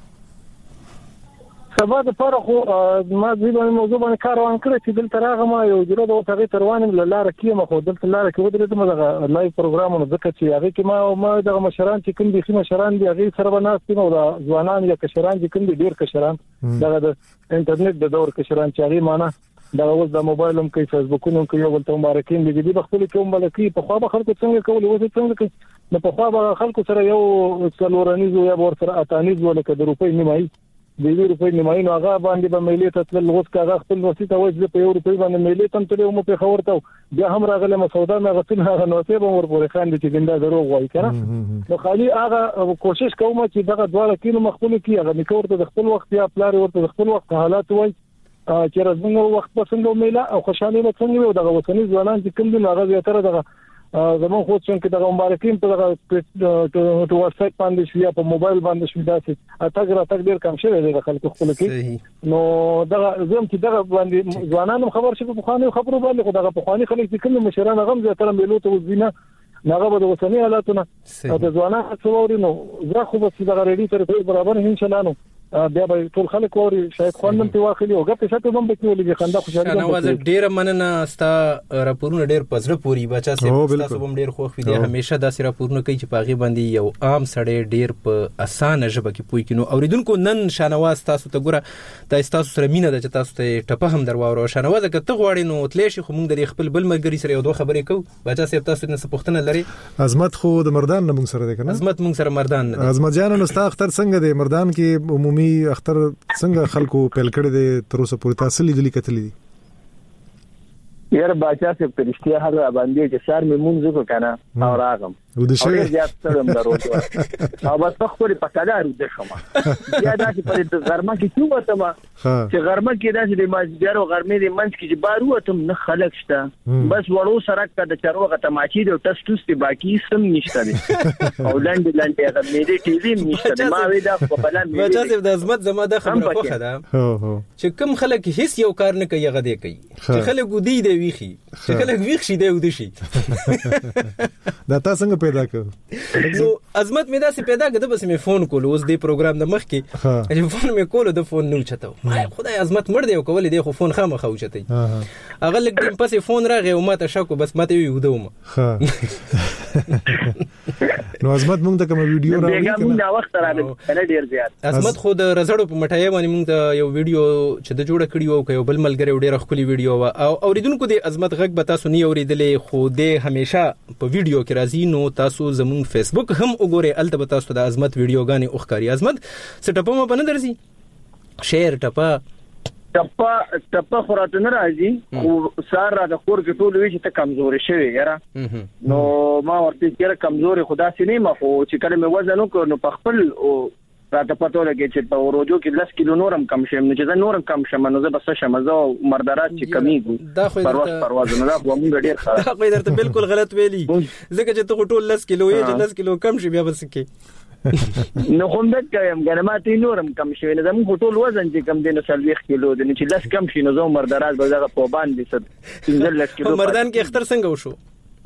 سبا د پر خو ما د دې موضوع باندې کار روان کړی چې دلته راغم یو جوړه د وسغې تروانم لاره کې ما خو دلته لاره کې ودرېدم د لایو پروګرامونو ځکه چې هغه کې ما د مشران چې کوم دي مشران دي هغه سره بناستم او د ځوانان یا کشران چې کوم دي ډیر کشران دغه د انټرنیټ د دور کشران چې هغه معنا دا اوس د موبایل هم کوي فیسبوکونو کوي یو بل ته مبارکین دي د خپل کوم ملکی په خوا به خلکو څنګه کول او څنګه کوي نو په خوا به خلکو سره یو څلورنیزو یا ور سره اتانیزو لکه د روپۍ نیمایي د روپۍ نیمایي نو هغه باندې به ملي ته تل لغوس کاغه خپل وسیته وځي په یو روپۍ باندې ملي تم تل مو په خبر ته بیا هم راغله مسودا مې غتل هغه نو څه به ور پورې خان دي چې ګنده دروغ وایي کنه نو خالي هغه کوشش کوم چې دغه دواړه کینو مخونه کی هغه نکورته د خپل وخت یا پلار ورته د خپل وخت حالات وایي چې راځنه وخت پسند میله او خوشاله به څنګه وي دغه وطني ځوانان چې کوم دي هغه زیاتره دغه زمون خو څنګه دغه مبارکین په دغه ټو واتس اپ باندې شو یا په موبایل باندې شو داسې اتګ ډیر کم شوی دی خلکو خپل کې نو دغه زم چې دغه باندې ځوانان خبر شي په خواني خبرو باندې دغه په خواني خلک چې کوم مشران غم زیاتره ملو ته وزینه ناغه به وطني حالاتونه د ځوانان څوري نو زه خو به دغه ریډي تر برابر ان شاء الله نو بیا به ټول خلک ووري شاید خوانم ته واخلي او ګپ شته هم به کولې خندا خوشاله نه واز ډیر مننه ستا راپورونه ډیر پزړه پوری بچا سي تاسو هم ډیر خوښ وي همیشه دا سي راپورونه کوي چې پاغي باندې یو عام سړی ډیر په اسانه ژبه کې پوي کینو اوریدونکو نن شانواز تاسو ته ګوره د تاسو سره مینه د تاسو ته ټپه هم درواورو شانواز که ته غواړې نو تلې شي خو موږ د خپل بل ملګری سره یو دوه خبرې کوو بچا سي تاسو نه سپوښتنه لري عظمت خو د مردان نه موږ سره ده کنه عظمت موږ سره مردان نه عظمت جان نو ستا اختر څنګه دی مردان کې عمومي اختر څنګه خلکو پیل کړی دي تر اوسه پورې تاسو لیدلی کتلی دي یاره باچا سے پرشتیا هر باندې چې سار مې مونږ کو کنه او راغم و د شي زیات سره دروته او بس خپل پکادار د شما بیا دا چې په غرمه کې څو وته ما چې غرمه کې دا چې د ماجر او غرمه د منځ کې چې بارو ته نه خلک شته بس وړو سره د چروغه تماچی د ټسټوس ته باقی سم نشته دي او لاندې هغه مې دې ټي وي نشته ما وې دا په بلان مې بچا د عظمت زما د خبره خوخه ده چې کوم خلک هیڅ یو کار نه کوي هغه دې کوي چې خلک ودی دی ویخي چې خلک ویخ شي دی ودی شي دا تاسو څنګه پیدا کړ نو عظمت مې دا سي پیدا کړ بس مې فون کول اوس دې پروګرام د مخ کې چې فون مې کول د فون نو چته ما خدای عظمت مړ دی او کول دی خو فون خامخ او چته هغه لګ دې پسې فون راغی او ما ته شکو بس ماته وی ودوم نو عظمت موږ ته کوم ویډیو راوړی کنه دا وخت راغلی کنه ډیر زیات عظمت خو د رزړو په مټای باندې موږ ته یو ویډیو چې د جوړ کړی او یو بل ملګری ډیر خولي ویډیو او اوریدونکو د عظمت غږ به تاسو نه اوریدلې خو د همیشه په ویډیو کې راځي نو تاسو زمون فیسبوک هم وګورئ الته به تاسو د عظمت ویډیو غانې اوخکاری عظمت سټاپه مې بنه درځي شیر ټپه خورات نه راځي خو سار را د خور کې ټول وی چې ته کمزوري شوی یاره نو ما ورته کېره کمزوري خدا سي نه ما خو چې کله مې وزن وکړ نو په خپل راته پته لګی چې په ورودو کې 10 کیلو نورم کم شم نو چې زه نورم کم شم نو زه بس شم زه مردارات چې کمیږي پرواز نه دا موږ ډیر خراب دا خو درته بالکل غلط ویلي ځکه چې ته ټول 10 کیلو یې 10 کیلو کم شي بیا بس کې نو کوم د کم ماته نورم کم شوی نه زموږ ټول وزن چې کم دینو 40 کیلو د چې لاس کم شي نو زه مردارات به دغه په باندې 15 کیلو مردان کې اختر څنګه وشو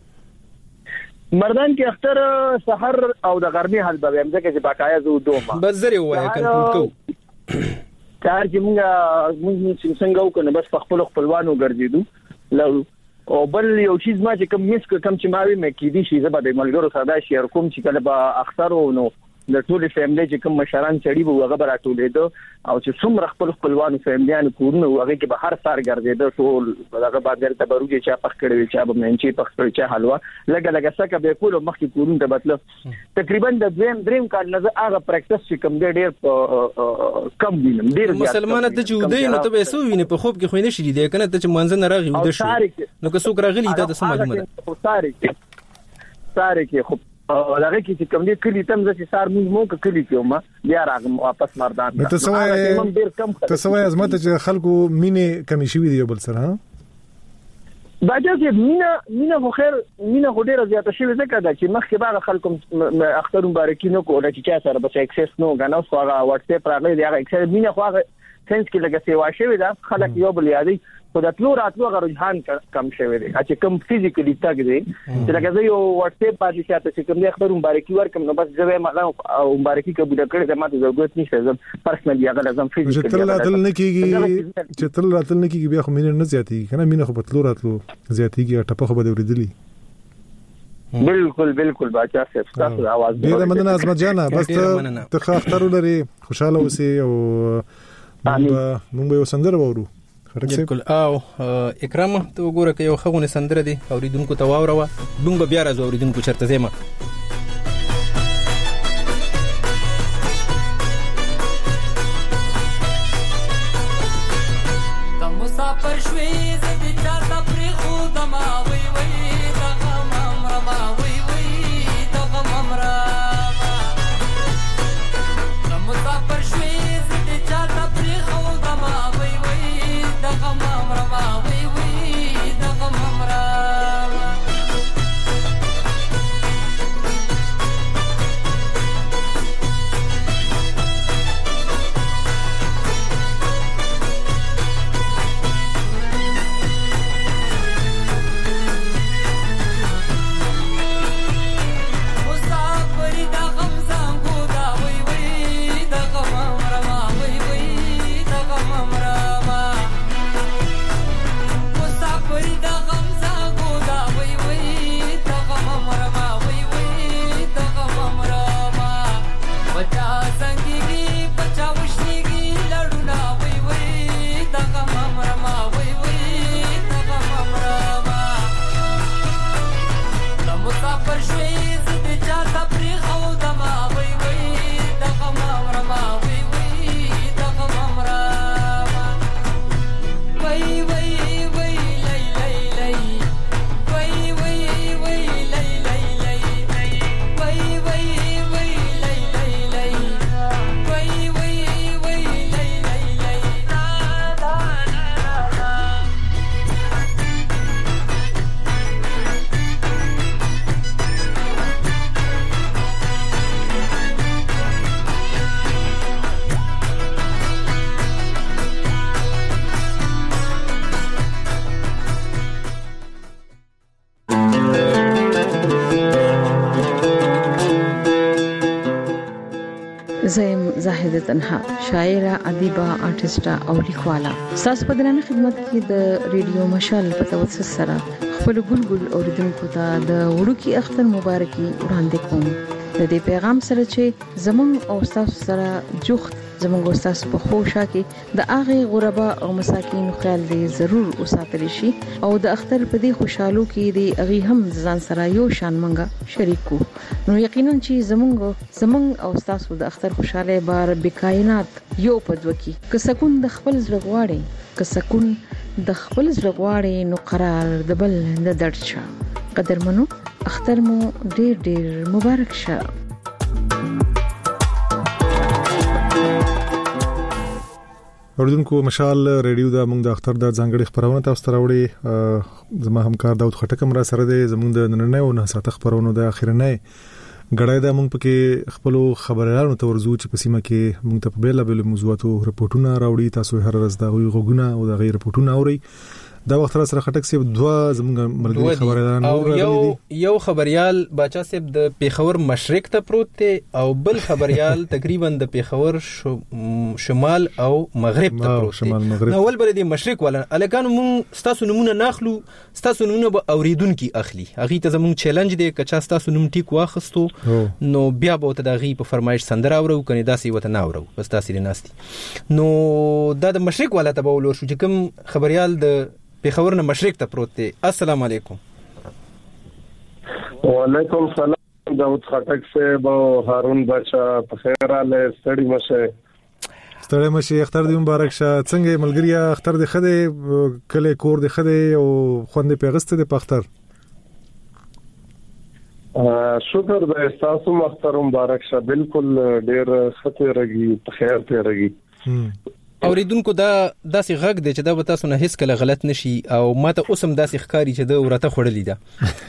مردان کې اختر سحر او د غرمې حل به هم ځکه چې باقایا زو دوه بس زری وای کنټرول کو کار چې موږ څنګه وکړو بس په خپلوانو ګرځیدو لو او بل یو چیز ما چې کوم چې ما وی مې کې دي شي زبر د ملګرو ساده شیر کوم چې کله با اختر او نو د ټول فیملی چې کوم مشران چړي وو هغه راټولېدو او چې څومره خپلوانو فیملیانو کورونه هغه کې به هر سار ګرځېدو ټول هغه باندې ته بروجي چې پخ کړی چې به منچي پخ کړی چې حلوا لګه سکه به کول مخکې کورونه ته مطلب تقریبا د دریم کال نه هغه پریکټس چې کوم ډېر کم وینم ډېر مسلمانانه ته چې ودی نو ته به سو ویني په خوب کې خو نه شې دی کنه ته چې منځ نه راغی ود شو نو که څوک راغلی دا د سم معلومه ده ساره کې خو هغه کې چې کوم دې کلی تم چې سار مو کلی کې ما بیا راغم واپس مردان ته سوای ازمت چې خلکو مینه کمی شوی دی بل سره باجه چې مینا خو خیر مینا خو ډیره زیاته شوی ځکه دا چې مخکې باغ خلکو اختر مبارکینو کوله چې چا سره بس اکسس نو غناو خو هغه واتس اپ راغلی دی هغه اکسس مینا خو هغه سنس کې لګه سیوا شوی دا خلک یو بل یادي خو د تلو راتلو هغه رجحان کم شوی دی چې کم فزیکلی تاګ دی چې لکه زه یو واتس اپ باندې شاته چې کوم اختر مبارکي ورکم نو بس زه ما مبارکي قبول کړې د ماته ضرورت نشته زم پرسنلی هغه لازم فزیکلی چې تل راتل نه کیږي بیا خو مینه نه زیاتېږي کنه مینه خو په تلو راتلو زیاتېږي ټپه خو به ورېدلی بالکل باچا صاحب تاسو आवाज ډیر مننه عظمت جان بس ته اختر لري خوشاله اوسې او مونږ به سندره وورو بالکل او اکرام ته وګوره که یو خغونه سندره دي اوریدونکو ته واوروه دومره بیا راځو اوریدونکو چرته زما د مسافر شوي زدي چاته پرې خو د ما وي وي د غم امر ما وي وي د غم امر د مسافر شوي زدي چاته پرې خو د ما وي وي د غم امر ما وي وي د غم امر زم زاهد تنها شاعره ادیبه آرټیسټه او لیکواله ساس په درنه خدمت کې د ریډیو مشال په توسط سره خپل ګلګل اوریدونکو ته د وړوکی اختر مبارکي وړاندې کوم د دې پیغام سره چې زمونږ او تاسو سره جوخت زمونږ او تاسو په خوشا کې د اغه غربا او مساکین خیال دې ضرور وساتل شي او د اختر په دې خوشحالو کې دې اغه هم ځان سره یو شان منګه شریکو نو یقینا چې زمونږ او تاسو د اختر خوشاله بار بکائنات یو پدوکی که سکون د خپل زړه غواړي نو قرار د بل د درد شه قدرمنو اختر مو ډیر مبارک شه اوریدونکو مشال ریډیو دا موږ د اختر د ځانګړي خبرونه تاسو ته راوړي زما همکار داود خټک را سره دی زموږ د نننۍ او نه ساته خبرونه د اخرنۍ غړای دا موږ پکې خپل خبرلارو ته ورزو چې په سیمه کې موږ ته په بیل بیل موضوعاتو رپورټونه راوړي تاسو هر ورځ دا غوګونه او د غیر رپورټونه اوري دا وخت سره خټک سی دوه زمونږ ملګری خبريالان او یو خبريال باچا صاحب د پیښور مشرق ته پروت دی او بل خبريال تقریبا د پیښور شمال او مغرب ته پروت دی. نو ول بل دی مشرق ولا الکانو مون ستاسو نمونه ناخلو، ستاسو نمونه به اوریدونکو اخلي. هغه ته زمون چیلنج دی کچا ستاسو نوم ټیک واخستو نو بیا به ته دغه په فرمایش سندره اورو کني داسي وته نه اورو بس تاسو لناستي. نو دا د مشرق ولا ته بولور شو چې کوم خبريال د پیښور نه مشرق ته پروت دی. السلام علیکم. وعلیکم السلام. داود خټک صاحب او هارون بچا په خیر اله ستړي مشه اختر دی مبارک شه. څنګه ملګری اختر دی خده کله کور دی خده او خوند پیغسته دی په اختر؟ شکر د تاسو مختار مبارک شه. بالکل ډیر خطر رګي په خیر ته رګي. اوریدونکو دا داسې غږ دی چې دا به تاسو نه هیڅ کله غلط نشي او ماته اوسم داسې ښکاری چې د ورته خړلې ده.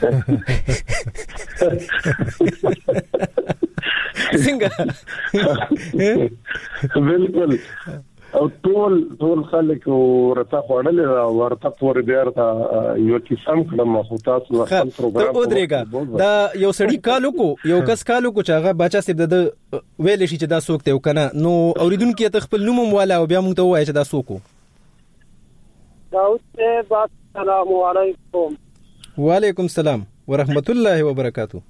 څنګه؟ بالکل او ټول خلک ورته خړلې ورته پور بیر ته یو کیسم کړم خو تاسو خپل پروګرام ته ودرېګا. دا یو سړی کالو کو یو کس کالو کو چې هغه بچا سي د ویل شي چې دا څوک ته وکنه نو اوریدونکو ته خپل نوم والا او بیا موږ ته وایي چې دا څوک وو. داود صاحب السلام علیکم. وعلیکم السلام ورحمت الله وبرکاتہ.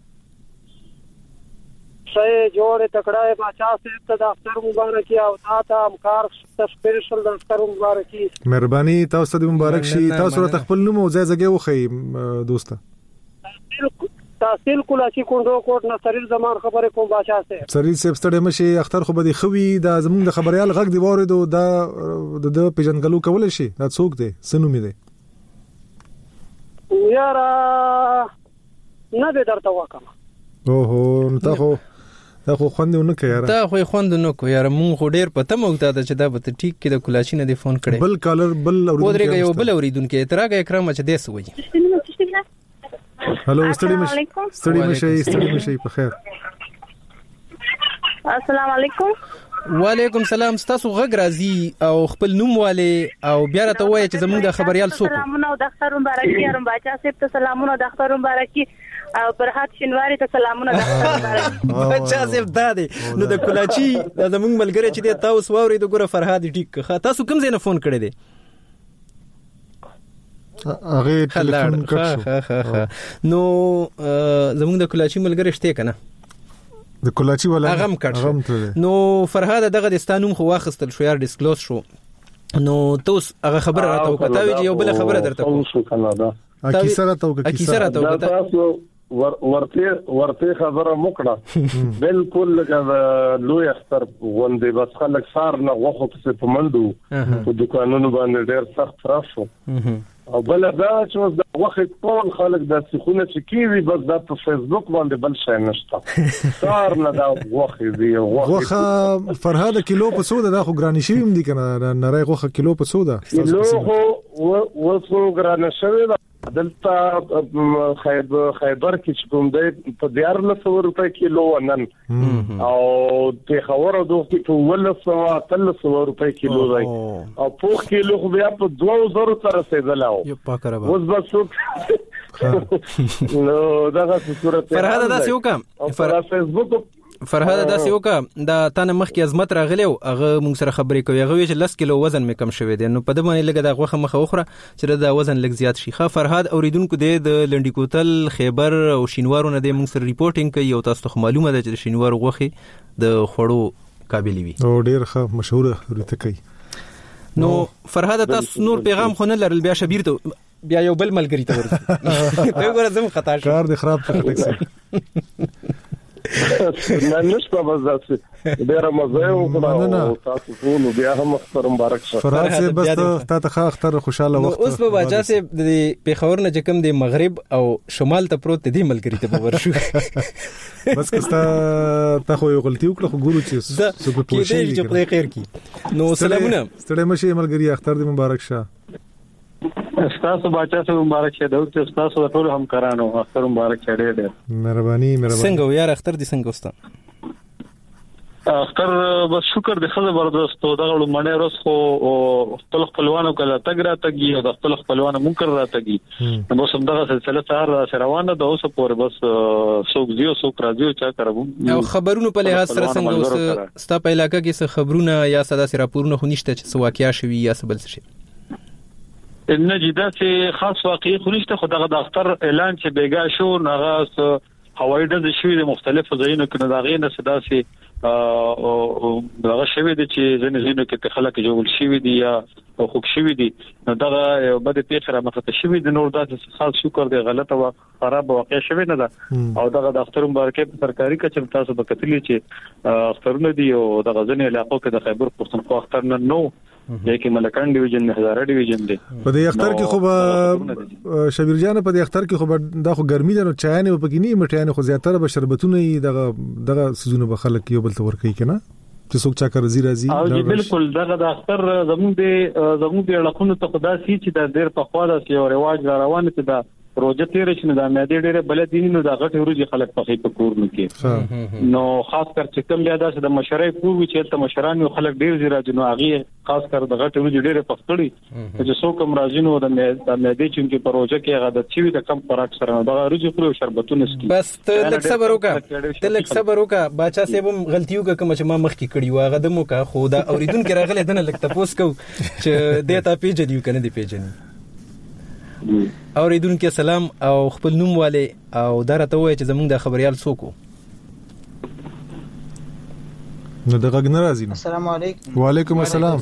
شای جوړ تکړه بچا صاحب ته د اختر مبارکي او تاسو همکار سپیشل د اختر مبارکي. مهرباني تاسو ته مبارک شي. تاسو ته خپل نوم او ځای زګي وخی دوسته. تحصیل کولاچی کوندو کوټ نصریل زمان خبره کوم بچا صاحب. سریل صاحب ستړي مشي اختر خو به دی خوي دا زمونږ د خبريال غږ دی وریدو دا د پیژنګلو کول شي دا څوک دی سنو می دی یارا نه به درته وکم. اوهو نو تا خو خوندونه کوي یاره. تا خو خوندونه کوي یاره. مونږ خو ډیر پته موږ ته چې دا به ټیک کې د کلاچی نه دی فون کړي. بل کالر بل اوریدونکو یو بل اوریدونکو ترګه اکرام چې دیس وایي. هلو ستړي مشي په خیر. السلام علیکم. وعلیکم السلام. تاسو غږ راځي او خپل نوم والے او بیا راته وایي چې زموږ د خبريال څوک. سلامونه د اختر مبارکي ارم بچا صاحب ته سلامونه د اختر مبارکي او فرحات شینواری ته سلامونه د اختر مبارکي. بچا صاحب دادی نو د کلاچی د زموږ ملګری چې د تاسو ووري د ګوره فرحات ټیک تاسو کوم ځای نه فون کړی دی؟ هغه ټلیفون کړ نو زموږ د کلاچی ملګری شته کنه د کلاچی ولا هغه نو فرهاد دغه د ستانوم خو واخستل شو یار ډیسکلوز شو نو توس هغه خبره راته وکړه چې یو بل خبره درته کوم اکی سره تاسو ورته خبره مکړه بالکل لوی اختر غونډه بس خلک سار نه غوخه په منډو په دکانونو باندې ډېر سخت راشو او بل دا چې د وخت ټول خلک د سخونه چې کیږي بس د په فیسبوک باندې بل شي نشته سار نه دا وخت دی وخه فرهاد کیلو په سودا دا خو ګرانی شي هم دي کنه نری وخه کیلو په سودا کیلو وڅو ګرانه شوی دلته خیبر کې چې کوم دی په 1400 روپے کیلو نن او په خبرو دوه په 1300 روپے کیلو دی او په کیلو خو بیا په 2000 تر رسیدلاو یو پاکره اوس بس نو دغه صورت فرهاد دا سیو کم فیسبوک فرهاد دا سیو کا دا تانه مخ کې عظمت راغلی او هغه مونږ سره خبرې کوي هغه چې 10 کیلو وزن مې کم شوی دی نو په دمه لګه دا غوخه مخه وخره چې دا وزن لږ زیات شي. خا فرهاد اوریدونکو د لنډی کوتل خیبر او شینوارو نه د مونږ سره ریپورتینګ کوي او تاسو ته معلومه ده چې شینوار غوخه د خړو قابل وي او ډیر ښه مشهور ورته کوي. نو فرهاد تاسو نور پیغام خو نه لرل بیا شبیر ته بیا یو بل ملګری ته ورته ته ګوره زم خطا شو کار د خراب ټکسي نه نشته بس داسې ډېره مزه وکړه او تاسو ټول بیا هم اختر مبارک شه. فرهاد بس ته ښه اختر خوشاله وخت اوس په باجا سه د پیښور نه چکم د مغرب او شمال ته پروت دی ملګری ته ورشو بس کستا ته خو یو غلطي وکړه خو ګورو چې څه په پوښتنه کې چې په خیر کې نو سلامونه ستړي مشه ملګری اختر دې مبارک شه. استاسو بچا سره مبارک شه داود استاسو ټول همکارانو اختر مبارک شه ډېر مهرباني څنګه یار اختر دې څنګه وستا اختر بس شکر د خزه بردست او دغه لمنه روز خو خپل خپلوانو کله تګ را تګي او د خپل خپلوانو منکر را تګي نو سم دغه سلسله سره روانه ده اوس پورې بس څوک زیو څوک راځي چا کربو او خبرونو په لحاظ سره څنګه اوس ستا په علاقې کې څه خبرونه یا ساده سره راپورونه خو نشته چې واقعیا شوي یا څه بل څه نه جدا چې خاص واقعي خو نشته خو دغه د اختر اعلان چې بیګا شو نغه هوایي ډزې شوې د مختلفو ځایونو کې نو دغه نه صداسي دغه شوی دي چې ځینې کې خلک جوړ شوی دي یا خوښ شوی دي نو دغه بده پیښه مخته شوی دي نور داسې خاص شکر دی غلطه او خراب واقع شوی نه ده او دغه د اختر مبارکي په سرکاري کچې تاسو به کتلی چې اخترونه دي او دغه ځینې علاقو کې د خیبر پښتونخوا اختر نه نو یکه ملکان ډیویژن نه هزاره ډیویژن دی په دې اختر کې خو شبیر جان په دې اختر کې خو دا خو ګرمي ده نو چایانه په کې نه مټیانه خو زیاتره به شربتونه دغه سيزونه به خلک یو بل ته ورکي کنه چې څوک چا کار زی او بالکل دغه د اختر زموږ د علاقونو ته خدا سي چې د ډیر په خوا د یو رواج روان دي دا روزه تیر شنه د مېدې ډېر بل دي نو د غټ ورځي خلک په خې په کور نو کې نو خاص کر چې کوم یاد ده د مشرای کور وی چې ته مشران یو خلک ډېر زیات جنو هغه خاص کر د غټ ورځي ډېر پختړي چې څوک هم راځي نو د مېدې چې په روزه کې عادت شي د کم خوراک سره د ورځي خوري شربتونه سکي بس ته لک صبر وکا باچا سیبم غلطیو کوم چې ما مخ کې کړی و هغه دمو کا خو دا اوریدونکو راغله دنه لک تاسو کو چې دیتا پیجن یو کنه دی پیجن اوریدونکو سلام او خپل نوم والے او درته وای چې زمونږ د خبريال څوک نو دغه ناراضي السلام علیکم وعلیکم السلام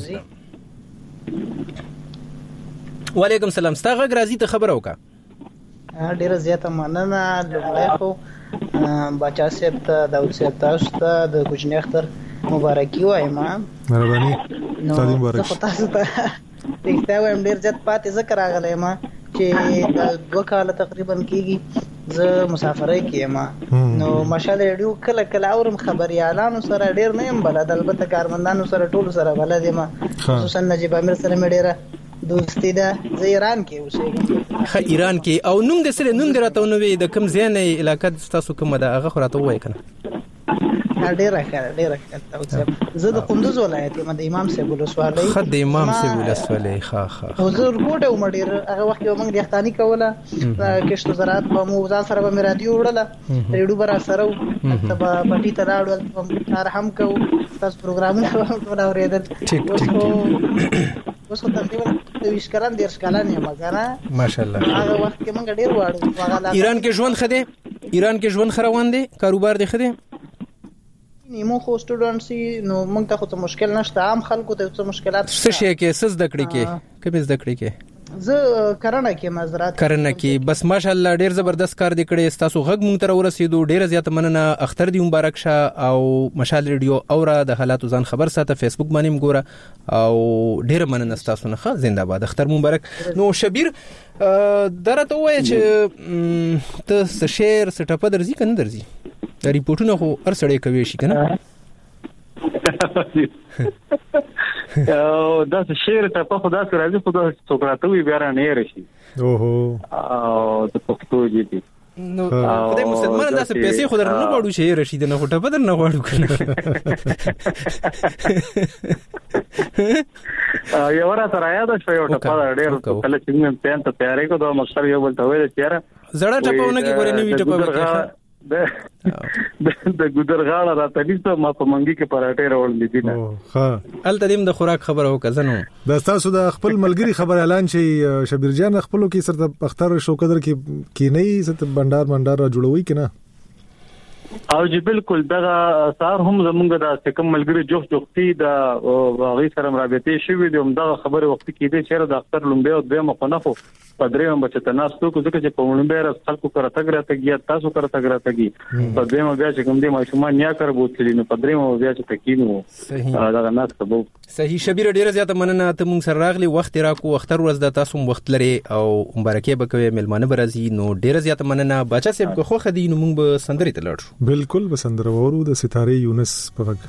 وعلیکم السلام ستاسو غږ راځي ته خبر اوکا ډیره زیاته مننه لږه خو بچا سپ ته داود سپ تاسو ته د کوچنی اختر مبارکي وایم مهرباني تعلیم مبارک تاسو ته دغه وایم ډیر زیات پاتې ذکر راغلی ما چې د 2 کال تقریبا کېږي زه مسافرۍ کې ما نو ماشاءالله ډیو کله اورم خبري اعلان سره ډیر نه يم بلد البته کارمندانو سره ټول سره بلد ما خصوصا نجيب امیر سره مې ډیره دوستي ده زه ایران کې اوسېږم ایران کې او نوم د سره نوم درته نو د کوم ځای نه علاقې تاسو کومه ده هغه خراته وای کنه ډیره ښه زه د کندوز ولایت یم د امام صاحب ولسوالۍ خد امام صاحب ولسوالۍ ښه حضور کوټه ومډیر هغه وخت یو موږ د اختانی کوله کښتو زراعت په مو ځان سره به رادیو وړله ریډیو برا سره ته په پټی ته راوړل کار هم کو تاسو پروګرامونه ولورېدل اوس تقریبا 20 کلن ډیر کلن یم مګر ماشاءالله هغه وخت کې موږ ډیر واړو ایران کې ژوند خده ایران کې ژوند خروان دي کاروبار دي خده نیمو خو سټوډنټس نو موږ ته خو مشکل نشته عام خلکو ته څه مشکلات څه شي کې سز دکړي کې کبه زدکړي کې زه کرنه کې مزرعت کرنه کې بس ماشاءالله ډیر زبردست کار دی کړی تاسو غږ مونږ ته ورسېدو ډیر زیات مننه اختر دی مبارک شه او مشال ریډیو اوره د حالاتو ځان خبر ساته فیسبوک باندې ګوره او ډیر مننه تاسو نه زنده باد اختر مبارک نو شبیر درته وای چې ته شعر سټاپ درځي کنه درځي دا ریپورتونه خو هر سړی کوي شي کنه دا شعر ته په خدا سره راځي خو دا څوکراته وی بیا نه راشي اوهو او د پښتو جدي نو خدای مسلمان داسې پیسې خو درنه غواړو چې رشید نه هټه بدل نه غواړو کنه یو را سره یاد شو یو ټپه ډېر کله چې موږ ته تیارې کو دا مستر یو بل ته وې چیرې زړه ټپونه کې ګورې نوې ټپه د ګودرغاړه راته نيسته ما په منګي کې پراټې راوړلې دي نه ها ال تدیم د خوراک خبره وکړنو دا تاسو د خپل ملګری خبر اعلان شي شبیر جان خپلو کې سره اختر شو قدر کې نه ست بندر را جوړوي کنه او چې بالکل دغه سار هم زمونږ د کوم ملګری جوختي د واغې سره مرابطې شوې دي هم دغه خبره وخت کې دي چې د اختر لومبه او دویمه خنفو پدریمه بچ ته ناس تو کو ځکه چې په لومبه راځ خلکو کرته ګرځي تاسو کرته ګرځي پدریمه بیا چې کوم دي ماشومان یا کار بوتلی نو پدریمه بیا چې تکینو دغه ناس ته صحیح شبیر ډیره زیاته مننه ته مونږ سره راغلی وخت راکو اختر ورځ د تاسو وخت لري او مبارکي به کوي ملمانه برازي نو ډیره زیاته مننه بچا صاحب کو خو خدي نو مونږ به سندري ته لاړو بالکل بسندر ورو د ستاره یونس په وګ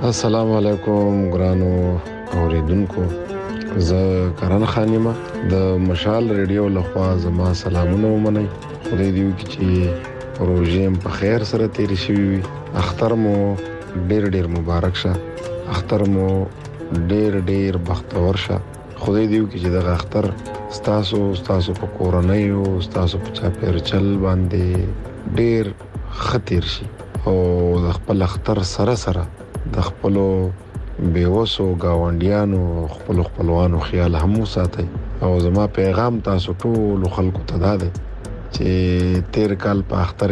السلام علیکم ګرانو اوریدونکو، زه کرن خانیمه د مشال ریډیو لخوا زما سلامونه ومنئ. خدای دې وکړي چې پروژې په خیر سره تیر شي وي. اختر مو ډیر ډیر مبارک شه، اختر مو ډیر ډیر بختور شه. خدای دې وکړي چې دغه اختر ستاسو په کورنۍ او ستاسو په چاپیرچل باندې ډیر خطر شي او د خپل اختر سره د خپلو بیوسو گاونډیانو خپلوانو خیال هم وساتئ. او زما پیغام تاسو ټول خلکو ته دا دی چې تیر کال په اختر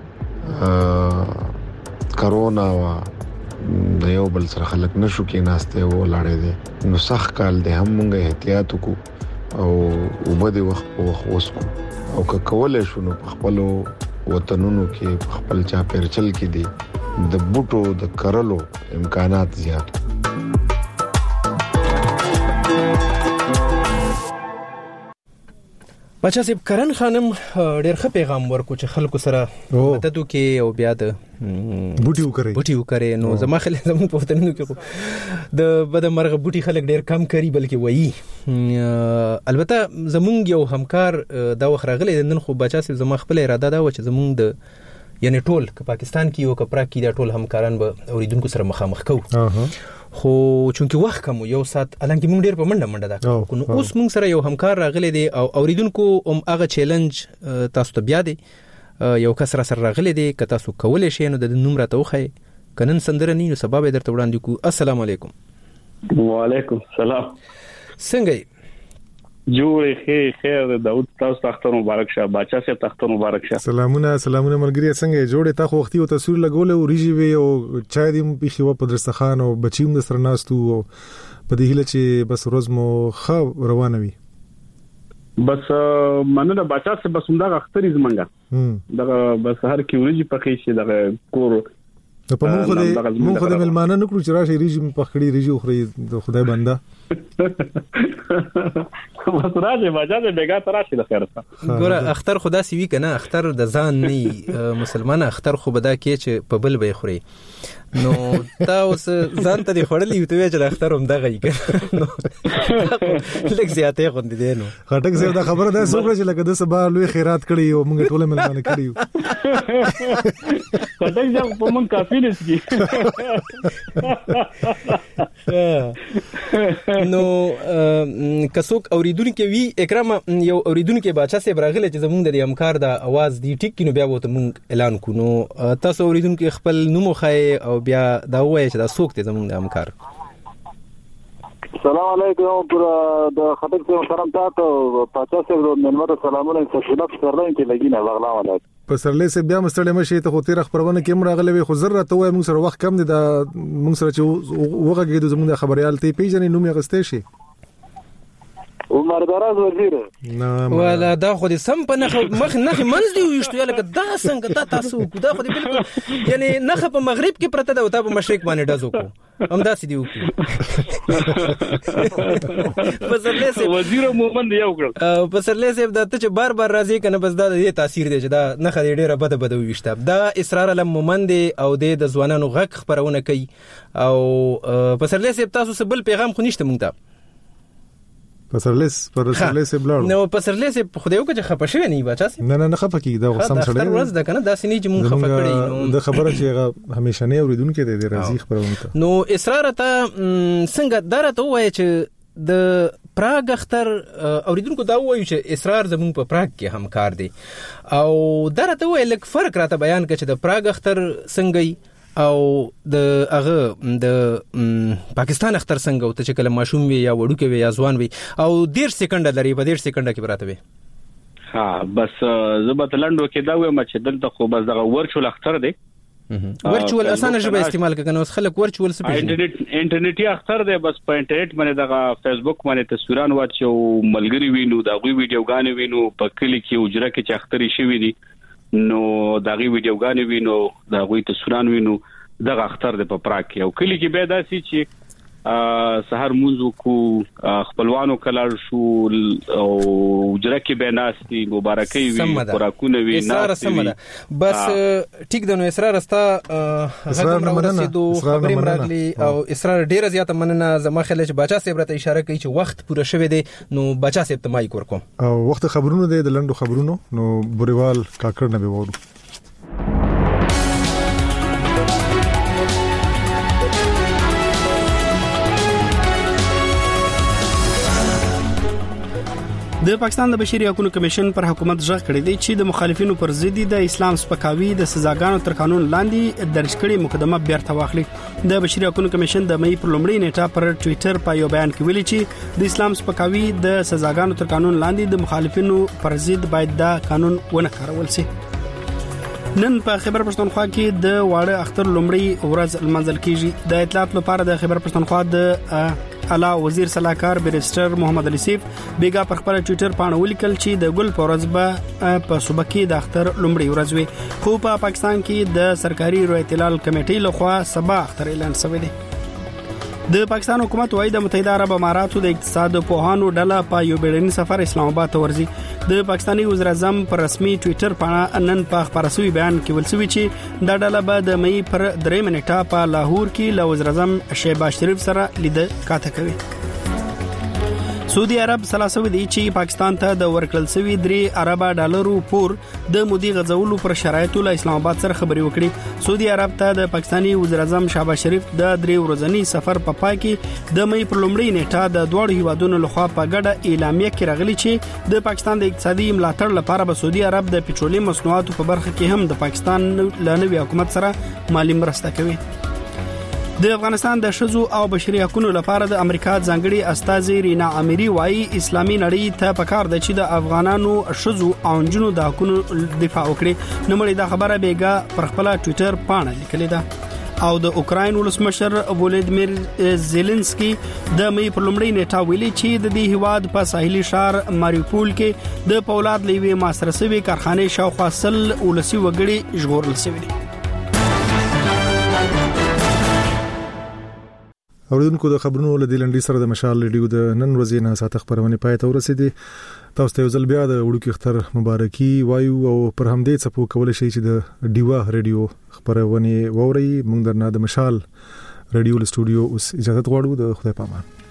کې کرونا وا د یو بل سره خلک نشو کې ناشته و لاړې دي، نو سخت کال دی، هم موږ احتیاط وکړو او وبدي وخت وسکو او که کولای شو نو په خپل وطنونو کې په خپل چاپیرچل کې دي د بوټو د کرلو امکانات زیات. بچا صاحب کرن خانم ډېر ښه پیغام ورکو چې خلکو سره مدد وکړي او بیا د بوټي وکړي. نو زما خل زمون په وطنونو کې د بدمرغه بوټي خلک ډېر کم کوي بلکې وایي. البته زمونږ یو همکار دا وخت راغلی نن، خو بچا صاحب زما خپل اراده دا و چې زمونږ د یعنی ټول که پاکستان کې یو کپرا کې دا ټول همکاران به اوریدونکو سره مخامخ کوو، خو چونکی وخت کم یو سات الانکه موږ ډیر په منډه دا کوو. نو اوس موږ سره یو همکار راغلی دی او اوریدونکو هغه چیلنج تاسو ته بیا دی یو کس را سره راغلی دی که تاسو کولای شئ نو د نوم راته وخی، کنن سندره نه نو سبب درته وړاندې کو. السلام علیکم. وعلیکم السلام. څنګه جوړې خیر داود، تاسو اختر مبارک شه. بچا صاحب اختر مبارک شه. سلامونه ملګری، څنګه جوړې تا خو وختي او تصویر لګول او ریجی وی او چای دې په خو په درستخان او بچیم د سرناستو او په دې هله چې بس روز مو خو روانه وي. بس مننه بچا صاحب، بس همدا اختر زمنګا دغه بس هر کی ورجی پخې شي دغه کور په مونږ خو د ملمانه نکړو چې راشي ریجی په خړی ریجی خوري د خدای بنده بس راځي ماجازه بیګا تراشي د خیر سره. ګوره اختر خدا سی وی کنه، اختر د ځان نه مسلمان اختر خو بدا کې چې په بل به خوري. نو تاسو ځان ته خړلې وته چې اختر هم دغه یې نو لکه زیاته غوندې دي. نو خټک زه دا خبره ده سوګړه چې لکه د سبا لوی خیرات کړی او موږ ټول ملمانه کړیو. خټک ځم په مونږ کافي نسکی. نو کڅوک اوریدونکو وی اکرام یو اوریدونکو بچا سه برغله چې زمونږ د همکار د आवाज دی ټیک کینو بیا وته مونږ اعلان کو. نو تاسو اوریدونکو خپل نوم خای او بیا دا وایي چې دا څوک دی زمونږ د همکار. السلام علیکم پر د خطر سے محترم تاسو پاچا سے منور سلامونه تشریف سره کې لګینه وغلا ولات پسرلې سه بیا مستړې مشي ته خو تیر خبرونه کې مراغله وي خو ضرورت ته وای موږ سره وخت کم دی دا موږ سره چې وګه کېدو زموږ د خبريال ته پیژنې نوم یې غستې شي عمر دراز وزیر ولا دا خو دې سم په نخ مخ منځ دی وشته لکه دا څنګه دا تاسو دا خو دې بالکل یعنی نخ په مغرب کې پرته دا او په مشرق باندې دازو کو هم دا سې دی پسرلې سه وزیر مومن دی یو کړ پسرلې سه دا ته چې بار بار راځي کنه بس دا دې تاثیر دی چې دا نخ دې ډیره بده وشته دا اصرار علم مومن دی او د ځوانانو غږ خبرونه کوي او پسرلې سه تاسو سبل پیغام خو نشته مونږ ته پسرلې سه بلار نو پسرلې سه خدایو کې خپشه نه بچا سه نه خپه کی دا سم سره ورځ دا کنه دا سني چې مونږ خپه کړی نو د خبره چې همیشه نه اوریدونکو ته د راځي خبرونه نو اصرار ته څنګه درته وایي چې د پراګ اختر اوریدونکو دا وایي چې اصرار زموږ په پراګ کې همکار دي او درته وایي لکه فرق راته بیان کړي چې د پراګ اختر څنګه او د هغه د پاکستان اختر څنګه او ته چې کله ماشوم وي یا وړوکی وي یا ځوان وي او 1.5 سکند لري په 1.5 سکند کې براته وي ها بس زبط لندو کې دا وې چې دلته خو بس دغه ورچول اختر دی ورچول اسانه ژبه استعمال کوي نو خلک ورچول څه پیژني انټرنیټي اختر دی بس په انټرنیټ باندې دغه فیسبوک باندې تصویران واچو ملګری وینو دغه ویډیوګان وینو په کلی کې اجره کې چې اختر شي وي نو دغه ویډیوګان وینو دغه تصویران وینو دغه اختر د پراګ کې او کلی کې به داسي چې سحر مونږ کو خپلوانو کلر شو او جرکه بناستي مبارکي وي خوراکونه وي اصرار سمده بس ټیک د نو اصرار استا غږ راوړسېدو خبرې مرغلي او اصرار ډیر زیاته مننه زما خلک بچا صاحب ته اشاره کوي چې وخت پوره شوه دی نو بچا صاحب ته مایک ورکوم او وخت خبرونه دی د لندو خبرونو نو بوريوال کاکړ نه به وورو د پاکستان د بشري حقوقو کمیشن پر حکومت ځخ کړی دی چې د مخالفینو پر ضد د اسلام سپکاوي د سزاګانو تر قانون لاندې درج کړي مقدمه بیرته واخلي د بشري حقوقو کمیشن د مې پر لومړۍ نیټه پر ټوئیټر په یو بیان کې ویلي چې د اسلام سپکاوي د سزاګانو تر قانون لاندې د مخالفینو پر ضد باید دا قانون ونه کارول شي نن په خیبر پښتونخوا کې د واړه اختر لومړی ورځ منځل کیږي د اطلاعات لپاره د خیبر پښتونخوا د اعلی وزیر صلاحکار بیرسټر محمد علي سیف بیګا پر خپل ټوئیټر باندې ولیکل چې د ګل پورز په صوبه کې د اختر لومړی ورځ وي خو په پاکستان کې د سرکاري روایت هلال کمیټې لخوا سبا اختر اعلان شوی دی د پاکستان حکومت وايي د متحده عرب اماراتو د اقتصاد پوهانو ډله په یو بیړني سفر اسلام آباد ته ورځي د پاکستاني وزیر اعظم پر رسمي ټوئیټر باندې نن په خبرسوي بیان کې ولسوي چې دا ډله به د مې پر 3 منټه په لاهور کې له وزیر اعظم شهباز شریف سره لیدل کاته کوي سعودي عرب سلاسوي دي چې پاکستان ته د ورکړل شوی 3 ارب ډالرو پور د مودي غزولو پر شرایطو له اسلام آباد سره خبري وکړي سعودي عرب ته د پاکستاني وزیر اعظم شهباز شریف د 3 ورځنی سفر په پای کې د مې پر لومړۍ نیټه د دوه هیوادونو لخوا په ګډه اعلامیه کې راغلي چې د پاکستان د اقتصادي ملاتړ لپاره به سعودي عرب د پېټرولیم مصنوعاتو په برخه کې هم د پاکستان له نوي حکومت سره مالی مرسته کوي د افغانستان د شذو او بشري حقوقو لپاره د امریکا ځانګړي استاذ رینا اميري وايي اسلامي نړۍ ته پکار د چې د افغانانو شذو او جنو د حقوقو دفاع وکړي نو مړي دا خبره بیګا پر خپل ټوئیټر باندې لیکلې ده او د اوکراین ولسمشر ولادیمیر زيلنسکي د مې پر لومړۍ نیټه ویلي چې د دې هواد په ساحلي شهر ماریوپول کې د پولاد لیوي ماسرسوي کارخانه شاوخوا سل ولسی وګړي ژغورل شوی دي اوریدونکو د خبرونو له دلندې سره د مشال ریډیو د نن ورځې نه ساته خبرونه پای ته ورسېدي تاسو ته ځل بیا د وړوکی اختر مبارکي وایو او پر همدې څپو کول شي چې د ډیوا ریډیو خبرونه ووري موږ درنه د مشال ریډیو له سټوډیو اوس اجازه غواړو د خدای پامان